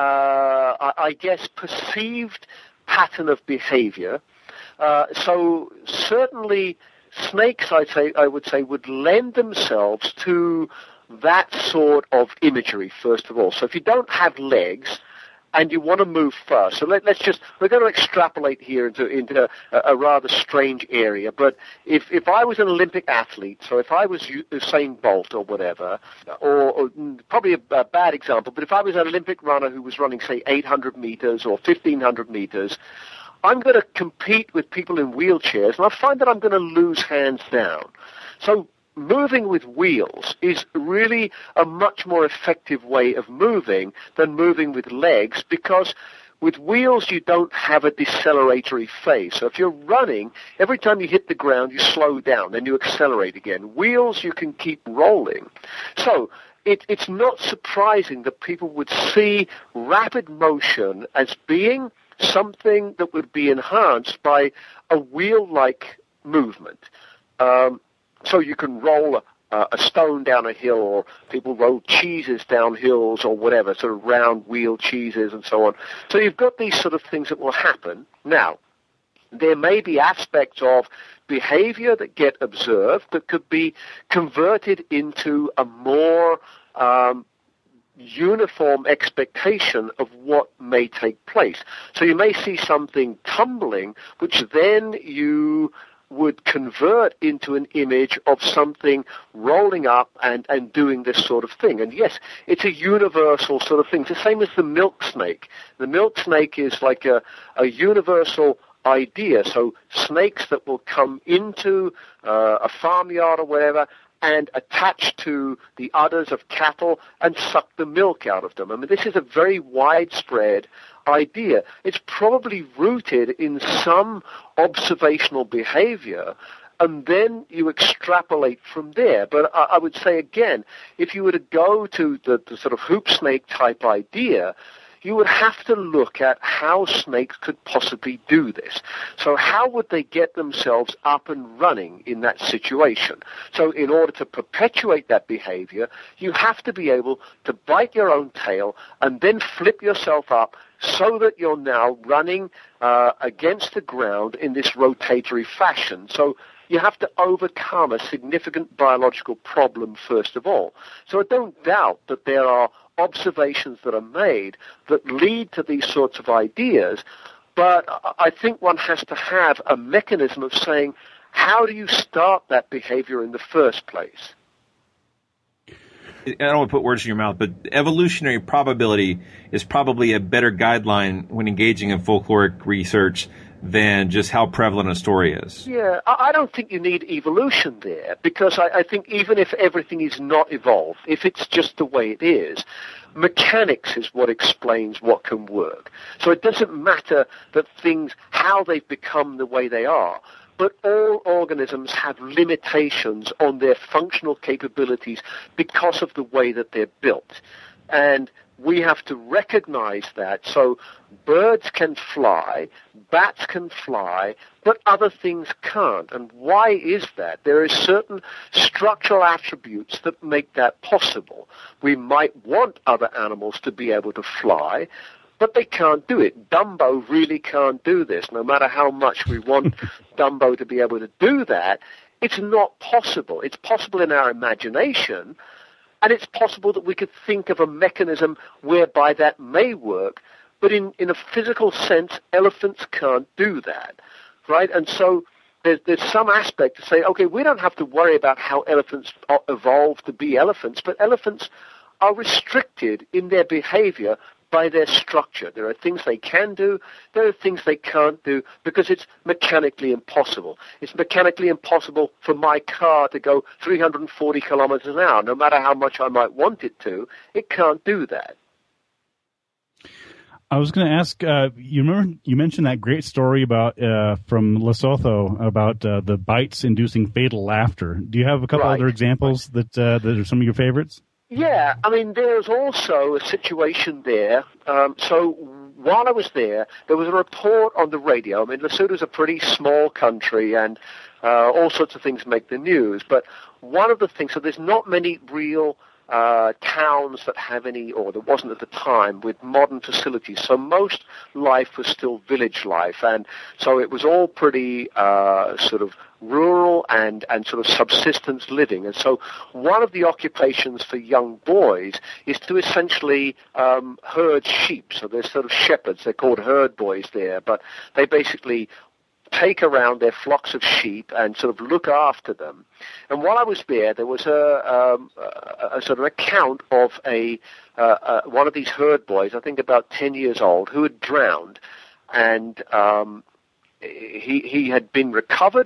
perceived pattern of behavior. So certainly snakes, I would say, would lend themselves to that sort of imagery, first of all. So if you don't have legs and you want to move fast, so we're going to extrapolate here into a rather strange area, but if I was an Olympic athlete, so if I was Usain Bolt or whatever, or probably a bad example, but if I was an Olympic runner who was running, say, 800 meters or 1,500 meters, I'm going to compete with people in wheelchairs, and I find that I'm going to lose hands down. So moving with wheels is really a much more effective way of moving than moving with legs, because with wheels, you don't have a deceleratory phase. So if you're running, every time you hit the ground, you slow down, then you accelerate again. Wheels, you can keep rolling. So it's not surprising that people would see rapid motion as being something that would be enhanced by a wheel-like movement. So you can roll a stone down a hill, or people roll cheeses down hills or whatever, sort of round wheel cheeses and so on. So you've got these sort of things that will happen. Now, there may be aspects of behavior that get observed that could be converted into a more uniform expectation of what may take place. So you may see something tumbling, which then you would convert into an image of something rolling up and doing this sort of thing. And yes, it's a universal sort of thing. It's the same as the milk snake. The milk snake is like a universal idea. So snakes that will come into a farmyard or whatever and attach to the udders of cattle and suck the milk out of them. I mean, this is a very widespread idea. It's probably rooted in some observational behavior, and then you extrapolate from there. But I would say, again, if you were to go to the sort of hoop snake type idea, you would have to look at how snakes could possibly do this. So how would they get themselves up and running in that situation? So in order to perpetuate that behavior, you have to be able to bite your own tail and then flip yourself up so that you're now running against the ground in this rotatory fashion. So you have to overcome a significant biological problem first of all. So I don't doubt that there are observations that are made that lead to these sorts of ideas, but I think one has to have a mechanism of saying, how do you start that behavior in the first place? I don't want to put words in your mouth, but evolutionary probability is probably a better guideline when engaging in folkloric research than just how prevalent a story is. Yeah, I don't think you need evolution there, because I think even if everything is not evolved, if it's just the way it is, mechanics is what explains what can work. So it doesn't matter that things, how they've become the way they are, but all organisms have limitations on their functional capabilities because of the way that they're built. And we have to recognize that. So birds can fly, bats can fly, but other things can't. And why is that? There are certain structural attributes that make that possible. We might want other animals to be able to fly, but they can't do it. Dumbo really can't do this. No matter how much we want Dumbo to be able to do that, it's not possible. It's possible in our imagination, and it's possible that we could think of a mechanism whereby that may work, but in a physical sense, elephants can't do that, right? And so there's some aspect to say, okay, we don't have to worry about how elephants evolved to be elephants, but elephants are restricted in their behavior by their structure. There are things they can do, there are things they can't do, because it's mechanically impossible. It's mechanically impossible for my car to go 340 kilometers an hour. No matter how much I might want it to, it can't do that. I was going to ask, you mentioned that great story about from Lesotho about the bites inducing fatal laughter. Do you have a couple other examples that are some of your favorites? Yeah, I mean, there's also a situation there. So while I was there was a report on the radio. I mean, Lesotho's a pretty small country, and all sorts of things make the news. But one of the things, so there's not many real towns that have any, or there wasn't at the time, with modern facilities. So most life was still village life, and so it was all pretty sort of rural and sort of subsistence living. And so one of the occupations for young boys is to essentially herd sheep. So they're sort of shepherds. They're called herd boys there, but they basically take around their flocks of sheep and sort of look after them. And while I was there was a sort of account of one of these herd boys, I think about 10 years old, who had drowned, and he had been recovered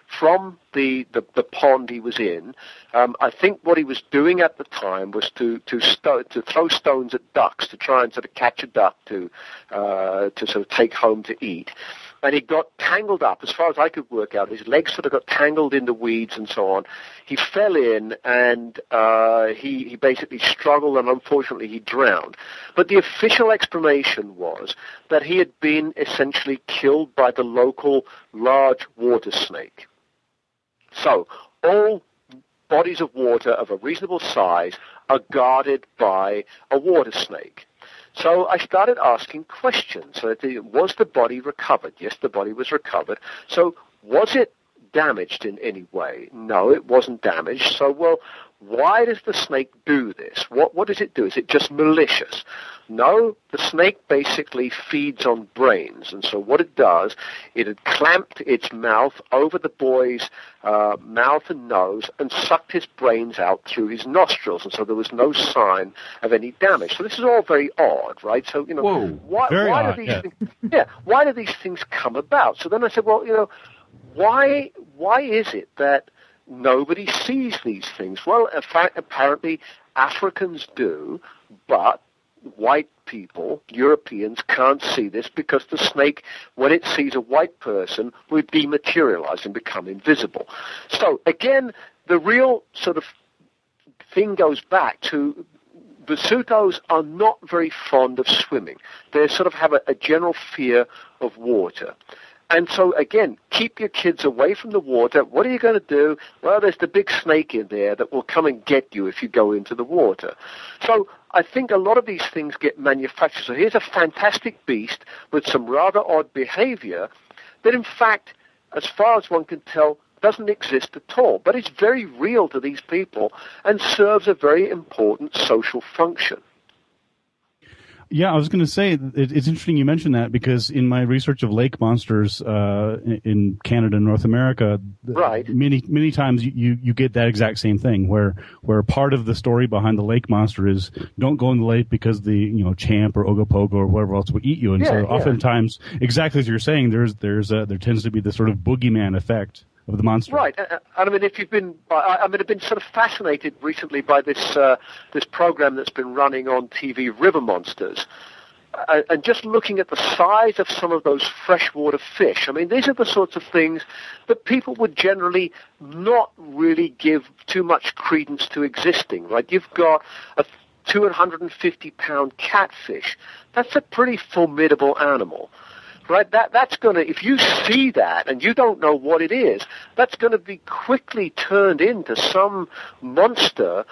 from the pond he was in. I think what he was doing at the time was to throw stones at ducks to try and sort of catch a duck to sort of take home to eat. And he got tangled up, as far as I could work out. His legs sort of got tangled in the weeds and so on. He fell in, and he basically struggled, and unfortunately he drowned. But the official explanation was that he had been essentially killed by the local large water snake. So all bodies of water of a reasonable size are guarded by a water snake. So I started asking questions. Was the body recovered? Yes, the body was recovered. So was it damaged in any way? No, it wasn't damaged. So, well, why does the snake do this? What does it do? Is it just malicious? No, the snake basically feeds on brains. And so what it does, it had clamped its mouth over the boy's mouth and nose and sucked his brains out through his nostrils. And so there was no sign of any damage. So this is all very odd, right? So, why do these things come about? So then I said, well, why is it that nobody sees these things? Well, in fact, apparently Africans do, but white people, Europeans, can't see this because the snake, when it sees a white person, will dematerialize and become invisible. So, again, the real sort of thing goes back to Basutos are not very fond of swimming. They sort of have a general fear of water. And so, again, keep your kids away from the water. What are you going to do? Well, there's the big snake in there that will come and get you if you go into the water. So I think a lot of these things get manufactured. So here's a fantastic beast with some rather odd behavior that, in fact, as far as one can tell, doesn't exist at all. But it's very real to these people and serves a very important social function. Yeah, I was going to say, it's interesting you mentioned that because in my research of lake monsters in Canada and North America, right, many times you get that exact same thing where part of the story behind the lake monster is don't go in the lake because the Champ or Ogopogo or whatever else will eat you. And so oftentimes, exactly as you're saying, there tends to be this sort of boogeyman effect of the monster. Right. I mean, if you've been, I've been sort of fascinated recently by this program that's been running on TV, River Monsters, and just looking at the size of some of those freshwater fish. I mean, these are the sorts of things that people would generally not really give too much credence to existing, right? You've got a 250-pound catfish. That's a pretty formidable animal. Right, that's going to, if you see that and you don't know what it is, that's going to be quickly turned into some monster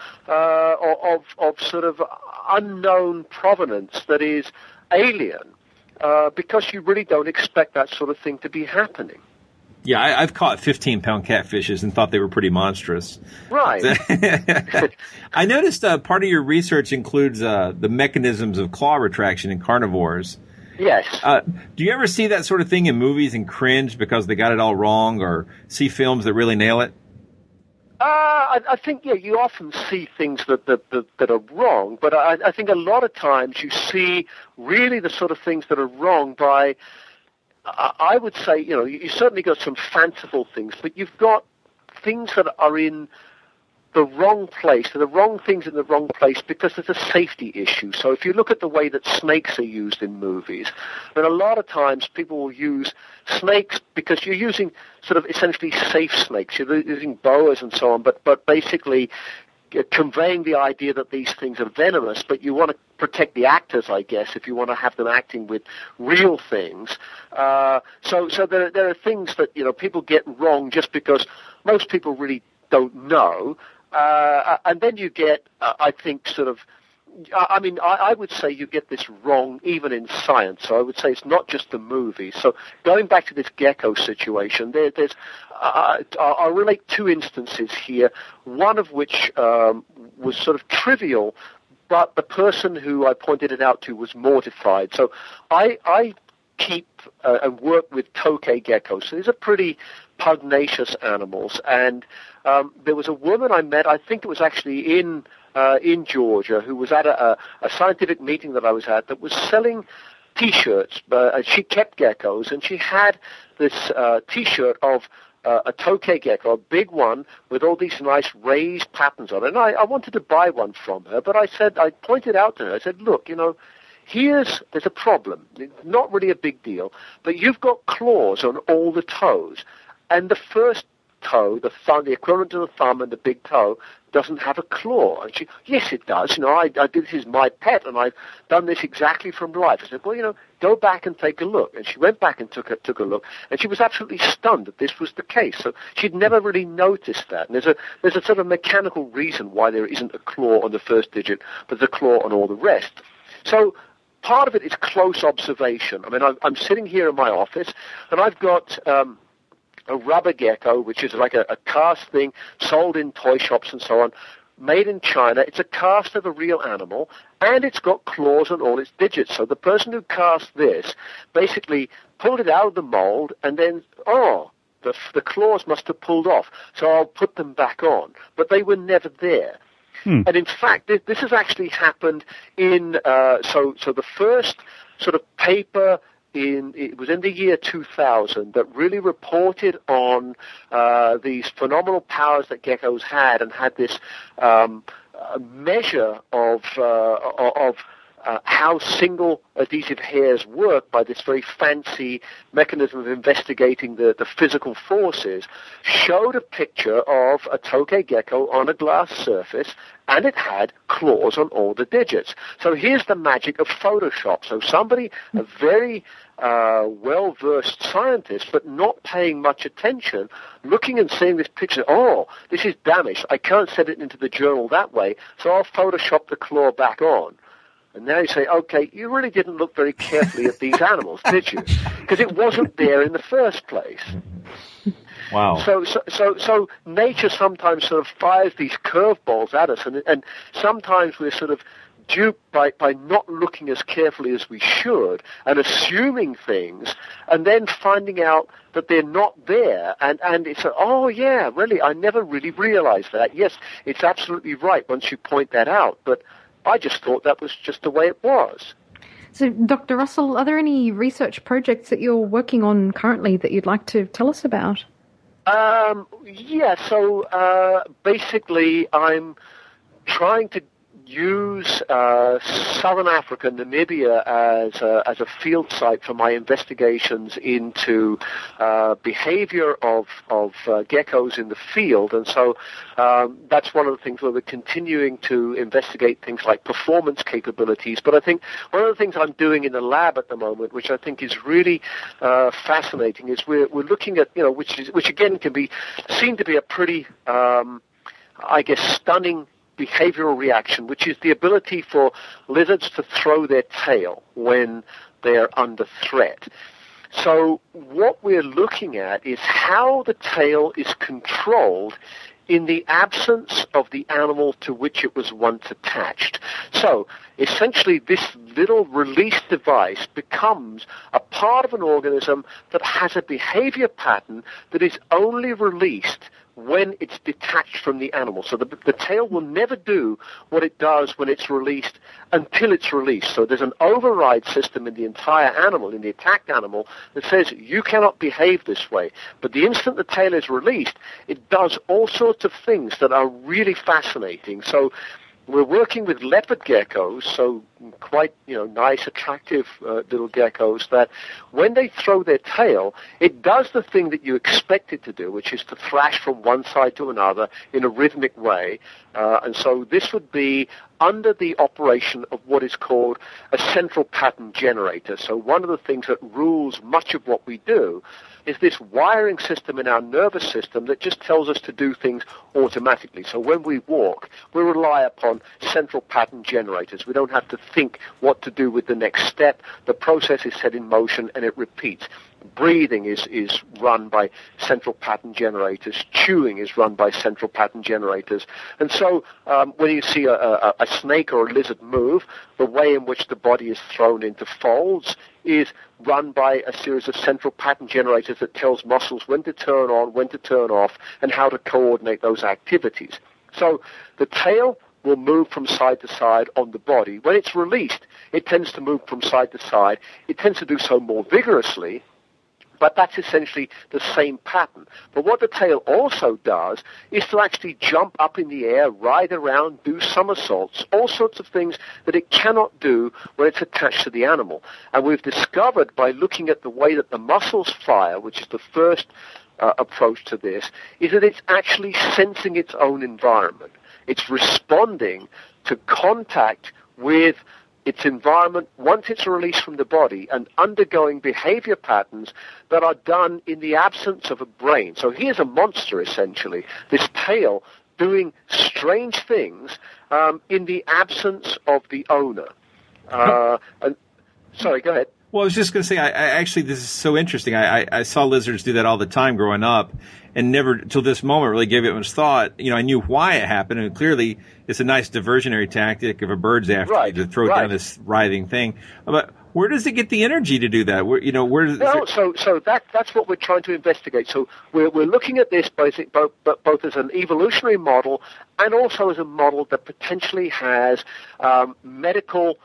of sort of unknown provenance that is alien, because you really don't expect that sort of thing to be happening. Yeah, I've caught 15-pound catfishes and thought they were pretty monstrous. Right. I noticed part of your research includes the mechanisms of claw retraction in carnivores. Yes. Do you ever see that sort of thing in movies and cringe because they got it all wrong, or see films that really nail it? I think, you often see things that are wrong, but I think a lot of times you see really the sort of things that are wrong by, I would say, you certainly got some fanciful things, but you've got things that are in the wrong place, the wrong things in the wrong place because there's a safety issue. So if you look at the way that snakes are used in movies, then a lot of times people will use snakes because you're using sort of essentially safe snakes. You're using boas and so on, but basically conveying the idea that these things are venomous, but you want to protect the actors, I guess, if you want to have them acting with real things. So there are things that, people get wrong just because most people really don't know. And then you get, I think, sort of, I would say you get this wrong even in science. So I would say it's not just the movies. So going back to this gecko situation, I'll relate two instances here, one of which was sort of trivial, but the person who I pointed it out to was mortified. So I keep and work with tokay geckos. So these are pretty pugnacious animals. And there was a woman I met, I think it was actually in Georgia, who was at a scientific meeting that I was at, that was selling T-shirts. She kept geckos, and she had this T-shirt of a tokay gecko, a big one with all these nice raised patterns on it. And I wanted to buy one from her, but I pointed out to her, I said, look, there's a problem. It's not really a big deal, but you've got claws on all the toes. And the first toe, the thumb, the equivalent to the thumb and the big toe, doesn't have a claw. And she, yes, it does. This is my pet, and I've done this exactly from life. I said, well, go back and take a look. And she went back and took a look, and she was absolutely stunned that this was the case. So she'd never really noticed that. And there's a sort of mechanical reason why there isn't a claw on the first digit, but the claw on all the rest. So part of it is close observation. I mean, I'm sitting here in my office, and I've got a rubber gecko, which is like a cast thing sold in toy shops and so on, made in China. It's a cast of a real animal, and it's got claws on all its digits. So the person who cast this basically pulled it out of the mold, and then, the claws must have pulled off, so I'll put them back on. But they were never there. And in fact, this has actually happened in, so the first sort of paper it was in the year 2000 that really reported on these phenomenal powers that geckos had, and had this measure of how single adhesive hairs work by this very fancy mechanism of investigating the physical forces, showed a picture of a tokay gecko on a glass surface, and it had claws on all the digits. So here's the magic of Photoshop. So somebody, a very well-versed scientist, but not paying much attention, looking and seeing this picture, this is damaged. I can't set it into the journal that way, so I'll Photoshop the claw back on. And now you say, okay, you really didn't look very carefully at these animals, did you? Because it wasn't there in the first place. Wow. So nature sometimes sort of fires these curveballs at us, and sometimes we're sort of duped by not looking as carefully as we should, and assuming things, and then finding out that they're not there, and it's really, I never really realized that. Yes, it's absolutely right once you point that out, but I just thought that was just the way it was. So, Dr. Russell, are there any research projects that you're working on currently that you'd like to tell us about? Basically I'm trying to use Southern Africa, Namibia, as a field site for my investigations into behavior of geckos in the field, and so that's one of the things where we're continuing to investigate things like performance capabilities. But I think one of the things I'm doing in the lab at the moment, which I think is really fascinating, is we're looking at, which again can be seen to be a pretty, stunning behavioral reaction, which is the ability for lizards to throw their tail when they're under threat. So what we're looking at is how the tail is controlled in the absence of the animal to which it was once attached. So essentially this little release device becomes a part of an organism that has a behavior pattern that is only released when it's detached from the animal. So the tail will never do what it does when it's released until it's released. So there's an override system in the entire animal, in the attacked animal, that says you cannot behave this way. But the instant the tail is released, it does all sorts of things that are really fascinating. So we're working with leopard geckos, so quite, nice, attractive little geckos, that when they throw their tail, it does the thing that you expect it to do, which is to thrash from one side to another in a rhythmic way. And so this would be under the operation of what is called a central pattern generator. So one of the things that rules much of what we do is this wiring system in our nervous system that just tells us to do things automatically. So when we walk, we rely upon central pattern generators. We don't have to think what to do with the next step. The process is set in motion and it repeats. Breathing is run by central pattern generators. Chewing is run by central pattern generators. And so when you see a snake or a lizard move, the way in which the body is thrown into folds is run by a series of central pattern generators that tells muscles when to turn on, when to turn off, and how to coordinate those activities. So the tail will move from side to side on the body. When it's released, it tends to move from side to side. It tends to do so more vigorously, but that's essentially the same pattern. But what the tail also does is to actually jump up in the air, ride around, do somersaults, all sorts of things that it cannot do when it's attached to the animal. And we've discovered by looking at the way that the muscles fire, which is the first approach to this, is that it's actually sensing its own environment. It's responding to contact with its environment once it's released from the body and undergoing behavior patterns that are done in the absence of a brain. So here's a monster, essentially, this tail doing strange things in the absence of the owner. Sorry, go ahead. Well, I was just going to say, I actually, this is so interesting. I saw lizards do that all the time growing up and never, till this moment, really gave it much thought. You know, I knew why it happened, and clearly it's a nice diversionary tactic if a bird's after you to throw down this writhing thing. But where does it get the energy to do that? So that's what we're trying to investigate. So we're looking at this both as an evolutionary model and also as a model that potentially has medical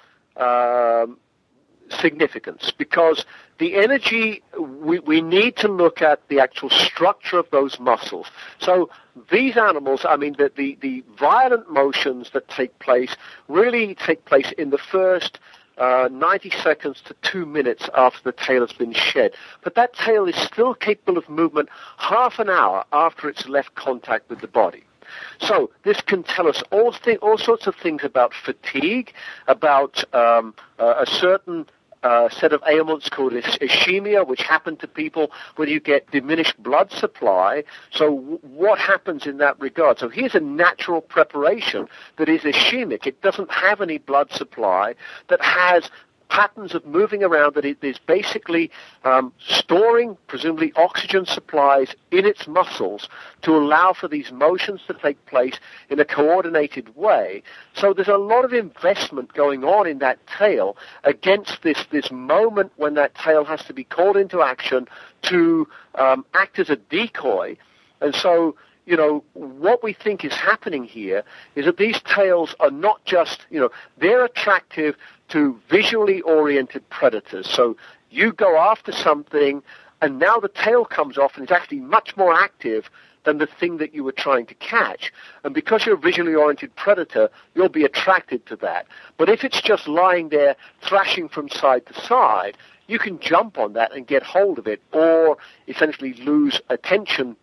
significance, because the energy, we need to look at the actual structure of those muscles. So these animals, I mean, the violent motions that take place really take place in the first 90 seconds to 2 minutes after the tail has been shed. But that tail is still capable of movement half an hour after it's left contact with the body. So this can tell us all sorts of things about fatigue, about a certain set of ailments called ischemia, which happen to people when you get diminished blood supply. So what happens in that regard? So here's a natural preparation that is ischemic. It doesn't have any blood supply, that has patterns of moving around, that it is basically storing, presumably, oxygen supplies in its muscles to allow for these motions to take place in a coordinated way. So there's a lot of investment going on in that tail against this moment when that tail has to be called into action to act as a decoy. And so, you know, what we think is happening here is that these tails are not just, you know, they're attractive to visually oriented predators. So you go after something, and now the tail comes off and it's actually much more active than the thing that you were trying to catch. And because you're a visually oriented predator, you'll be attracted to that. But if it's just lying there thrashing from side to side, you can jump on that and get hold of it, or essentially lose attention,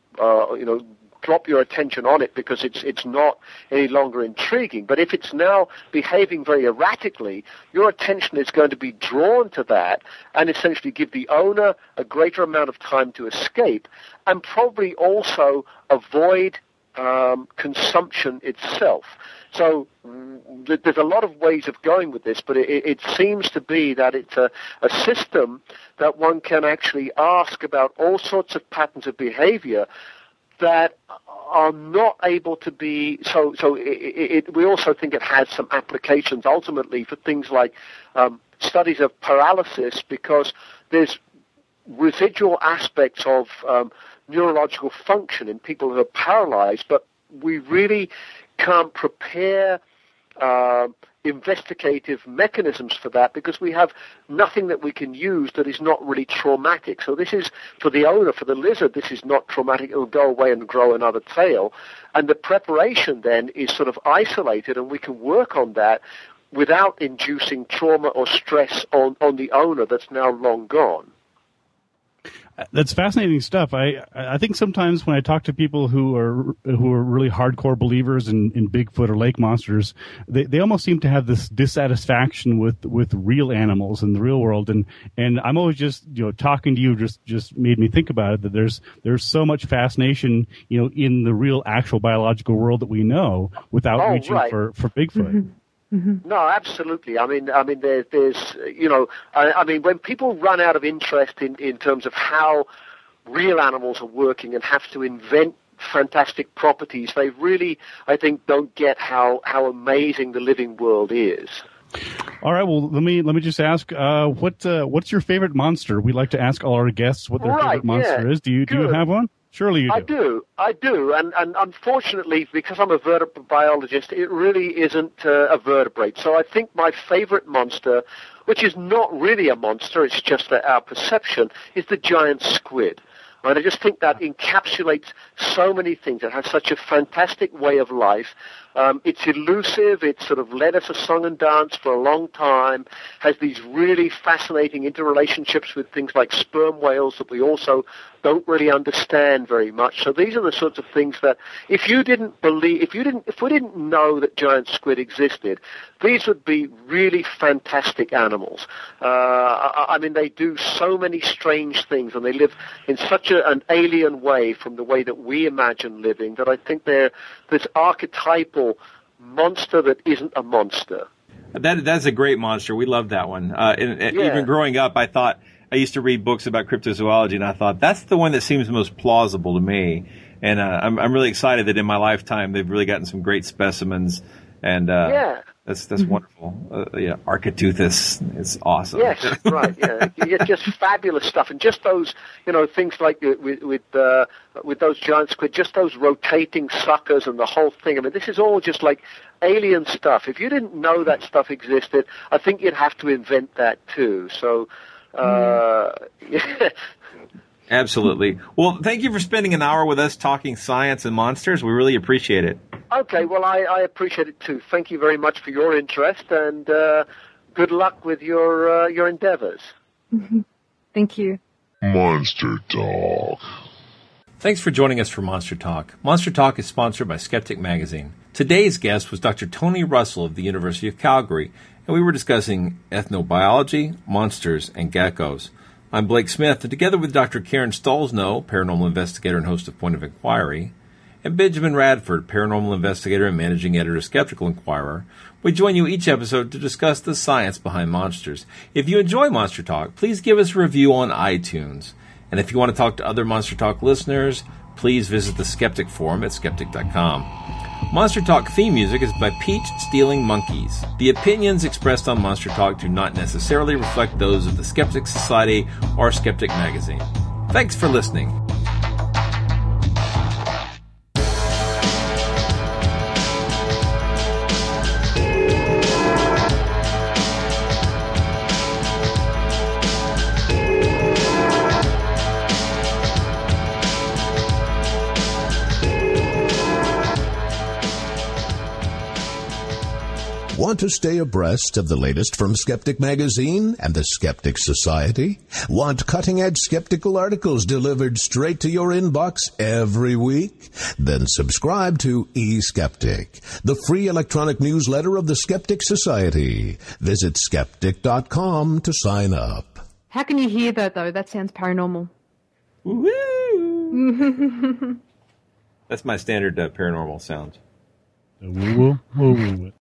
drop your attention on it because it's not any longer intriguing. But if it's now behaving very erratically, your attention is going to be drawn to that and essentially give the owner a greater amount of time to escape, and probably also avoid consumption itself. So there's a lot of ways of going with this, but it seems to be that it's a system that one can actually ask about all sorts of patterns of behavior that are not able to be we also think it has some applications ultimately for things like studies of paralysis, because there's residual aspects of neurological function in people who are paralyzed, but we really can't prepare investigative mechanisms for that because we have nothing that we can use that is not really traumatic. So this is, for the owner, for the lizard, this is not traumatic. It will go away and grow another tail. And the preparation then is sort of isolated, and we can work on that without inducing trauma or stress on the owner that's now long gone. That's fascinating stuff. I think sometimes when I talk to people who are really hardcore believers in Bigfoot or lake monsters, they almost seem to have this dissatisfaction with real animals in the real world. And I'm always just, talking to you just made me think about it, that there's so much fascination, in the real actual biological world that we know without reaching for Bigfoot. Mm-hmm. Mm-hmm. No, absolutely. I mean, there's, when people run out of interest in terms of how real animals are working and have to invent fantastic properties, they really, I think, don't get how amazing the living world is. All right. Well, let me just ask, what's your favorite monster? We like to ask all our guests what their favorite monster is. Do you have one? Surely you do. I do. And unfortunately, because I'm a vertebrate biologist, it really isn't a vertebrate. So I think my favorite monster, which is not really a monster, it's just that our perception, is the giant squid. And I just think that encapsulates so many things. It has such a fantastic way of life. It's elusive. It's sort of led us a song and dance for a long time, has these really fascinating interrelationships with things like sperm whales that we also don't really understand very much. So these are the sorts of things that if we didn't know that giant squid existed, these would be really fantastic animals. I mean, they do so many strange things, and they live in such an alien way from the way that we imagine living, that I think they're this archetypal monster that isn't a monster. That's a great monster. We love that one. Even growing up, I used to read books about cryptozoology, and I thought that's the one that seems most plausible to me. And I'm really excited that in my lifetime they've really gotten some great specimens. And that's wonderful. Architeuthis is awesome. Yes, right. Yeah, it's just fabulous stuff, and just those, things like with those giant squid, just those rotating suckers and the whole thing. I mean, this is all just like alien stuff. If you didn't know that stuff existed, I think you'd have to invent that too. So, Absolutely. Well, thank you for spending an hour with us talking science and monsters. We really appreciate it. Okay, well, I appreciate it too. Thank you very much for your interest, and good luck with your endeavors. Thank you. Monster Talk. Thanks for joining us for Monster Talk. Monster Talk is sponsored by Skeptic Magazine. Today's guest was Dr. Tony Russell of the University of Calgary, and we were discussing ethnobiology, monsters, and geckos. I'm Blake Smith, and together with Dr. Karen Stolzno, paranormal investigator and host of Point of Inquiry, and Benjamin Radford, paranormal investigator and managing editor of Skeptical Inquirer, we join you each episode to discuss the science behind monsters. If you enjoy Monster Talk, please give us a review on iTunes. And if you want to talk to other Monster Talk listeners, please visit the Skeptic Forum at skeptic.com. Monster Talk theme music is by Peach Stealing Monkeys. The opinions expressed on Monster Talk do not necessarily reflect those of the Skeptic Society or Skeptic Magazine. Thanks for listening. Want to stay abreast of the latest from Skeptic Magazine and the Skeptic Society? Want cutting-edge skeptical articles delivered straight to your inbox every week? Then subscribe to eSkeptic, the free electronic newsletter of the Skeptic Society. Visit skeptic.com to sign up. How can you hear that, though? That sounds paranormal. That's my standard paranormal sound. Woo-woo.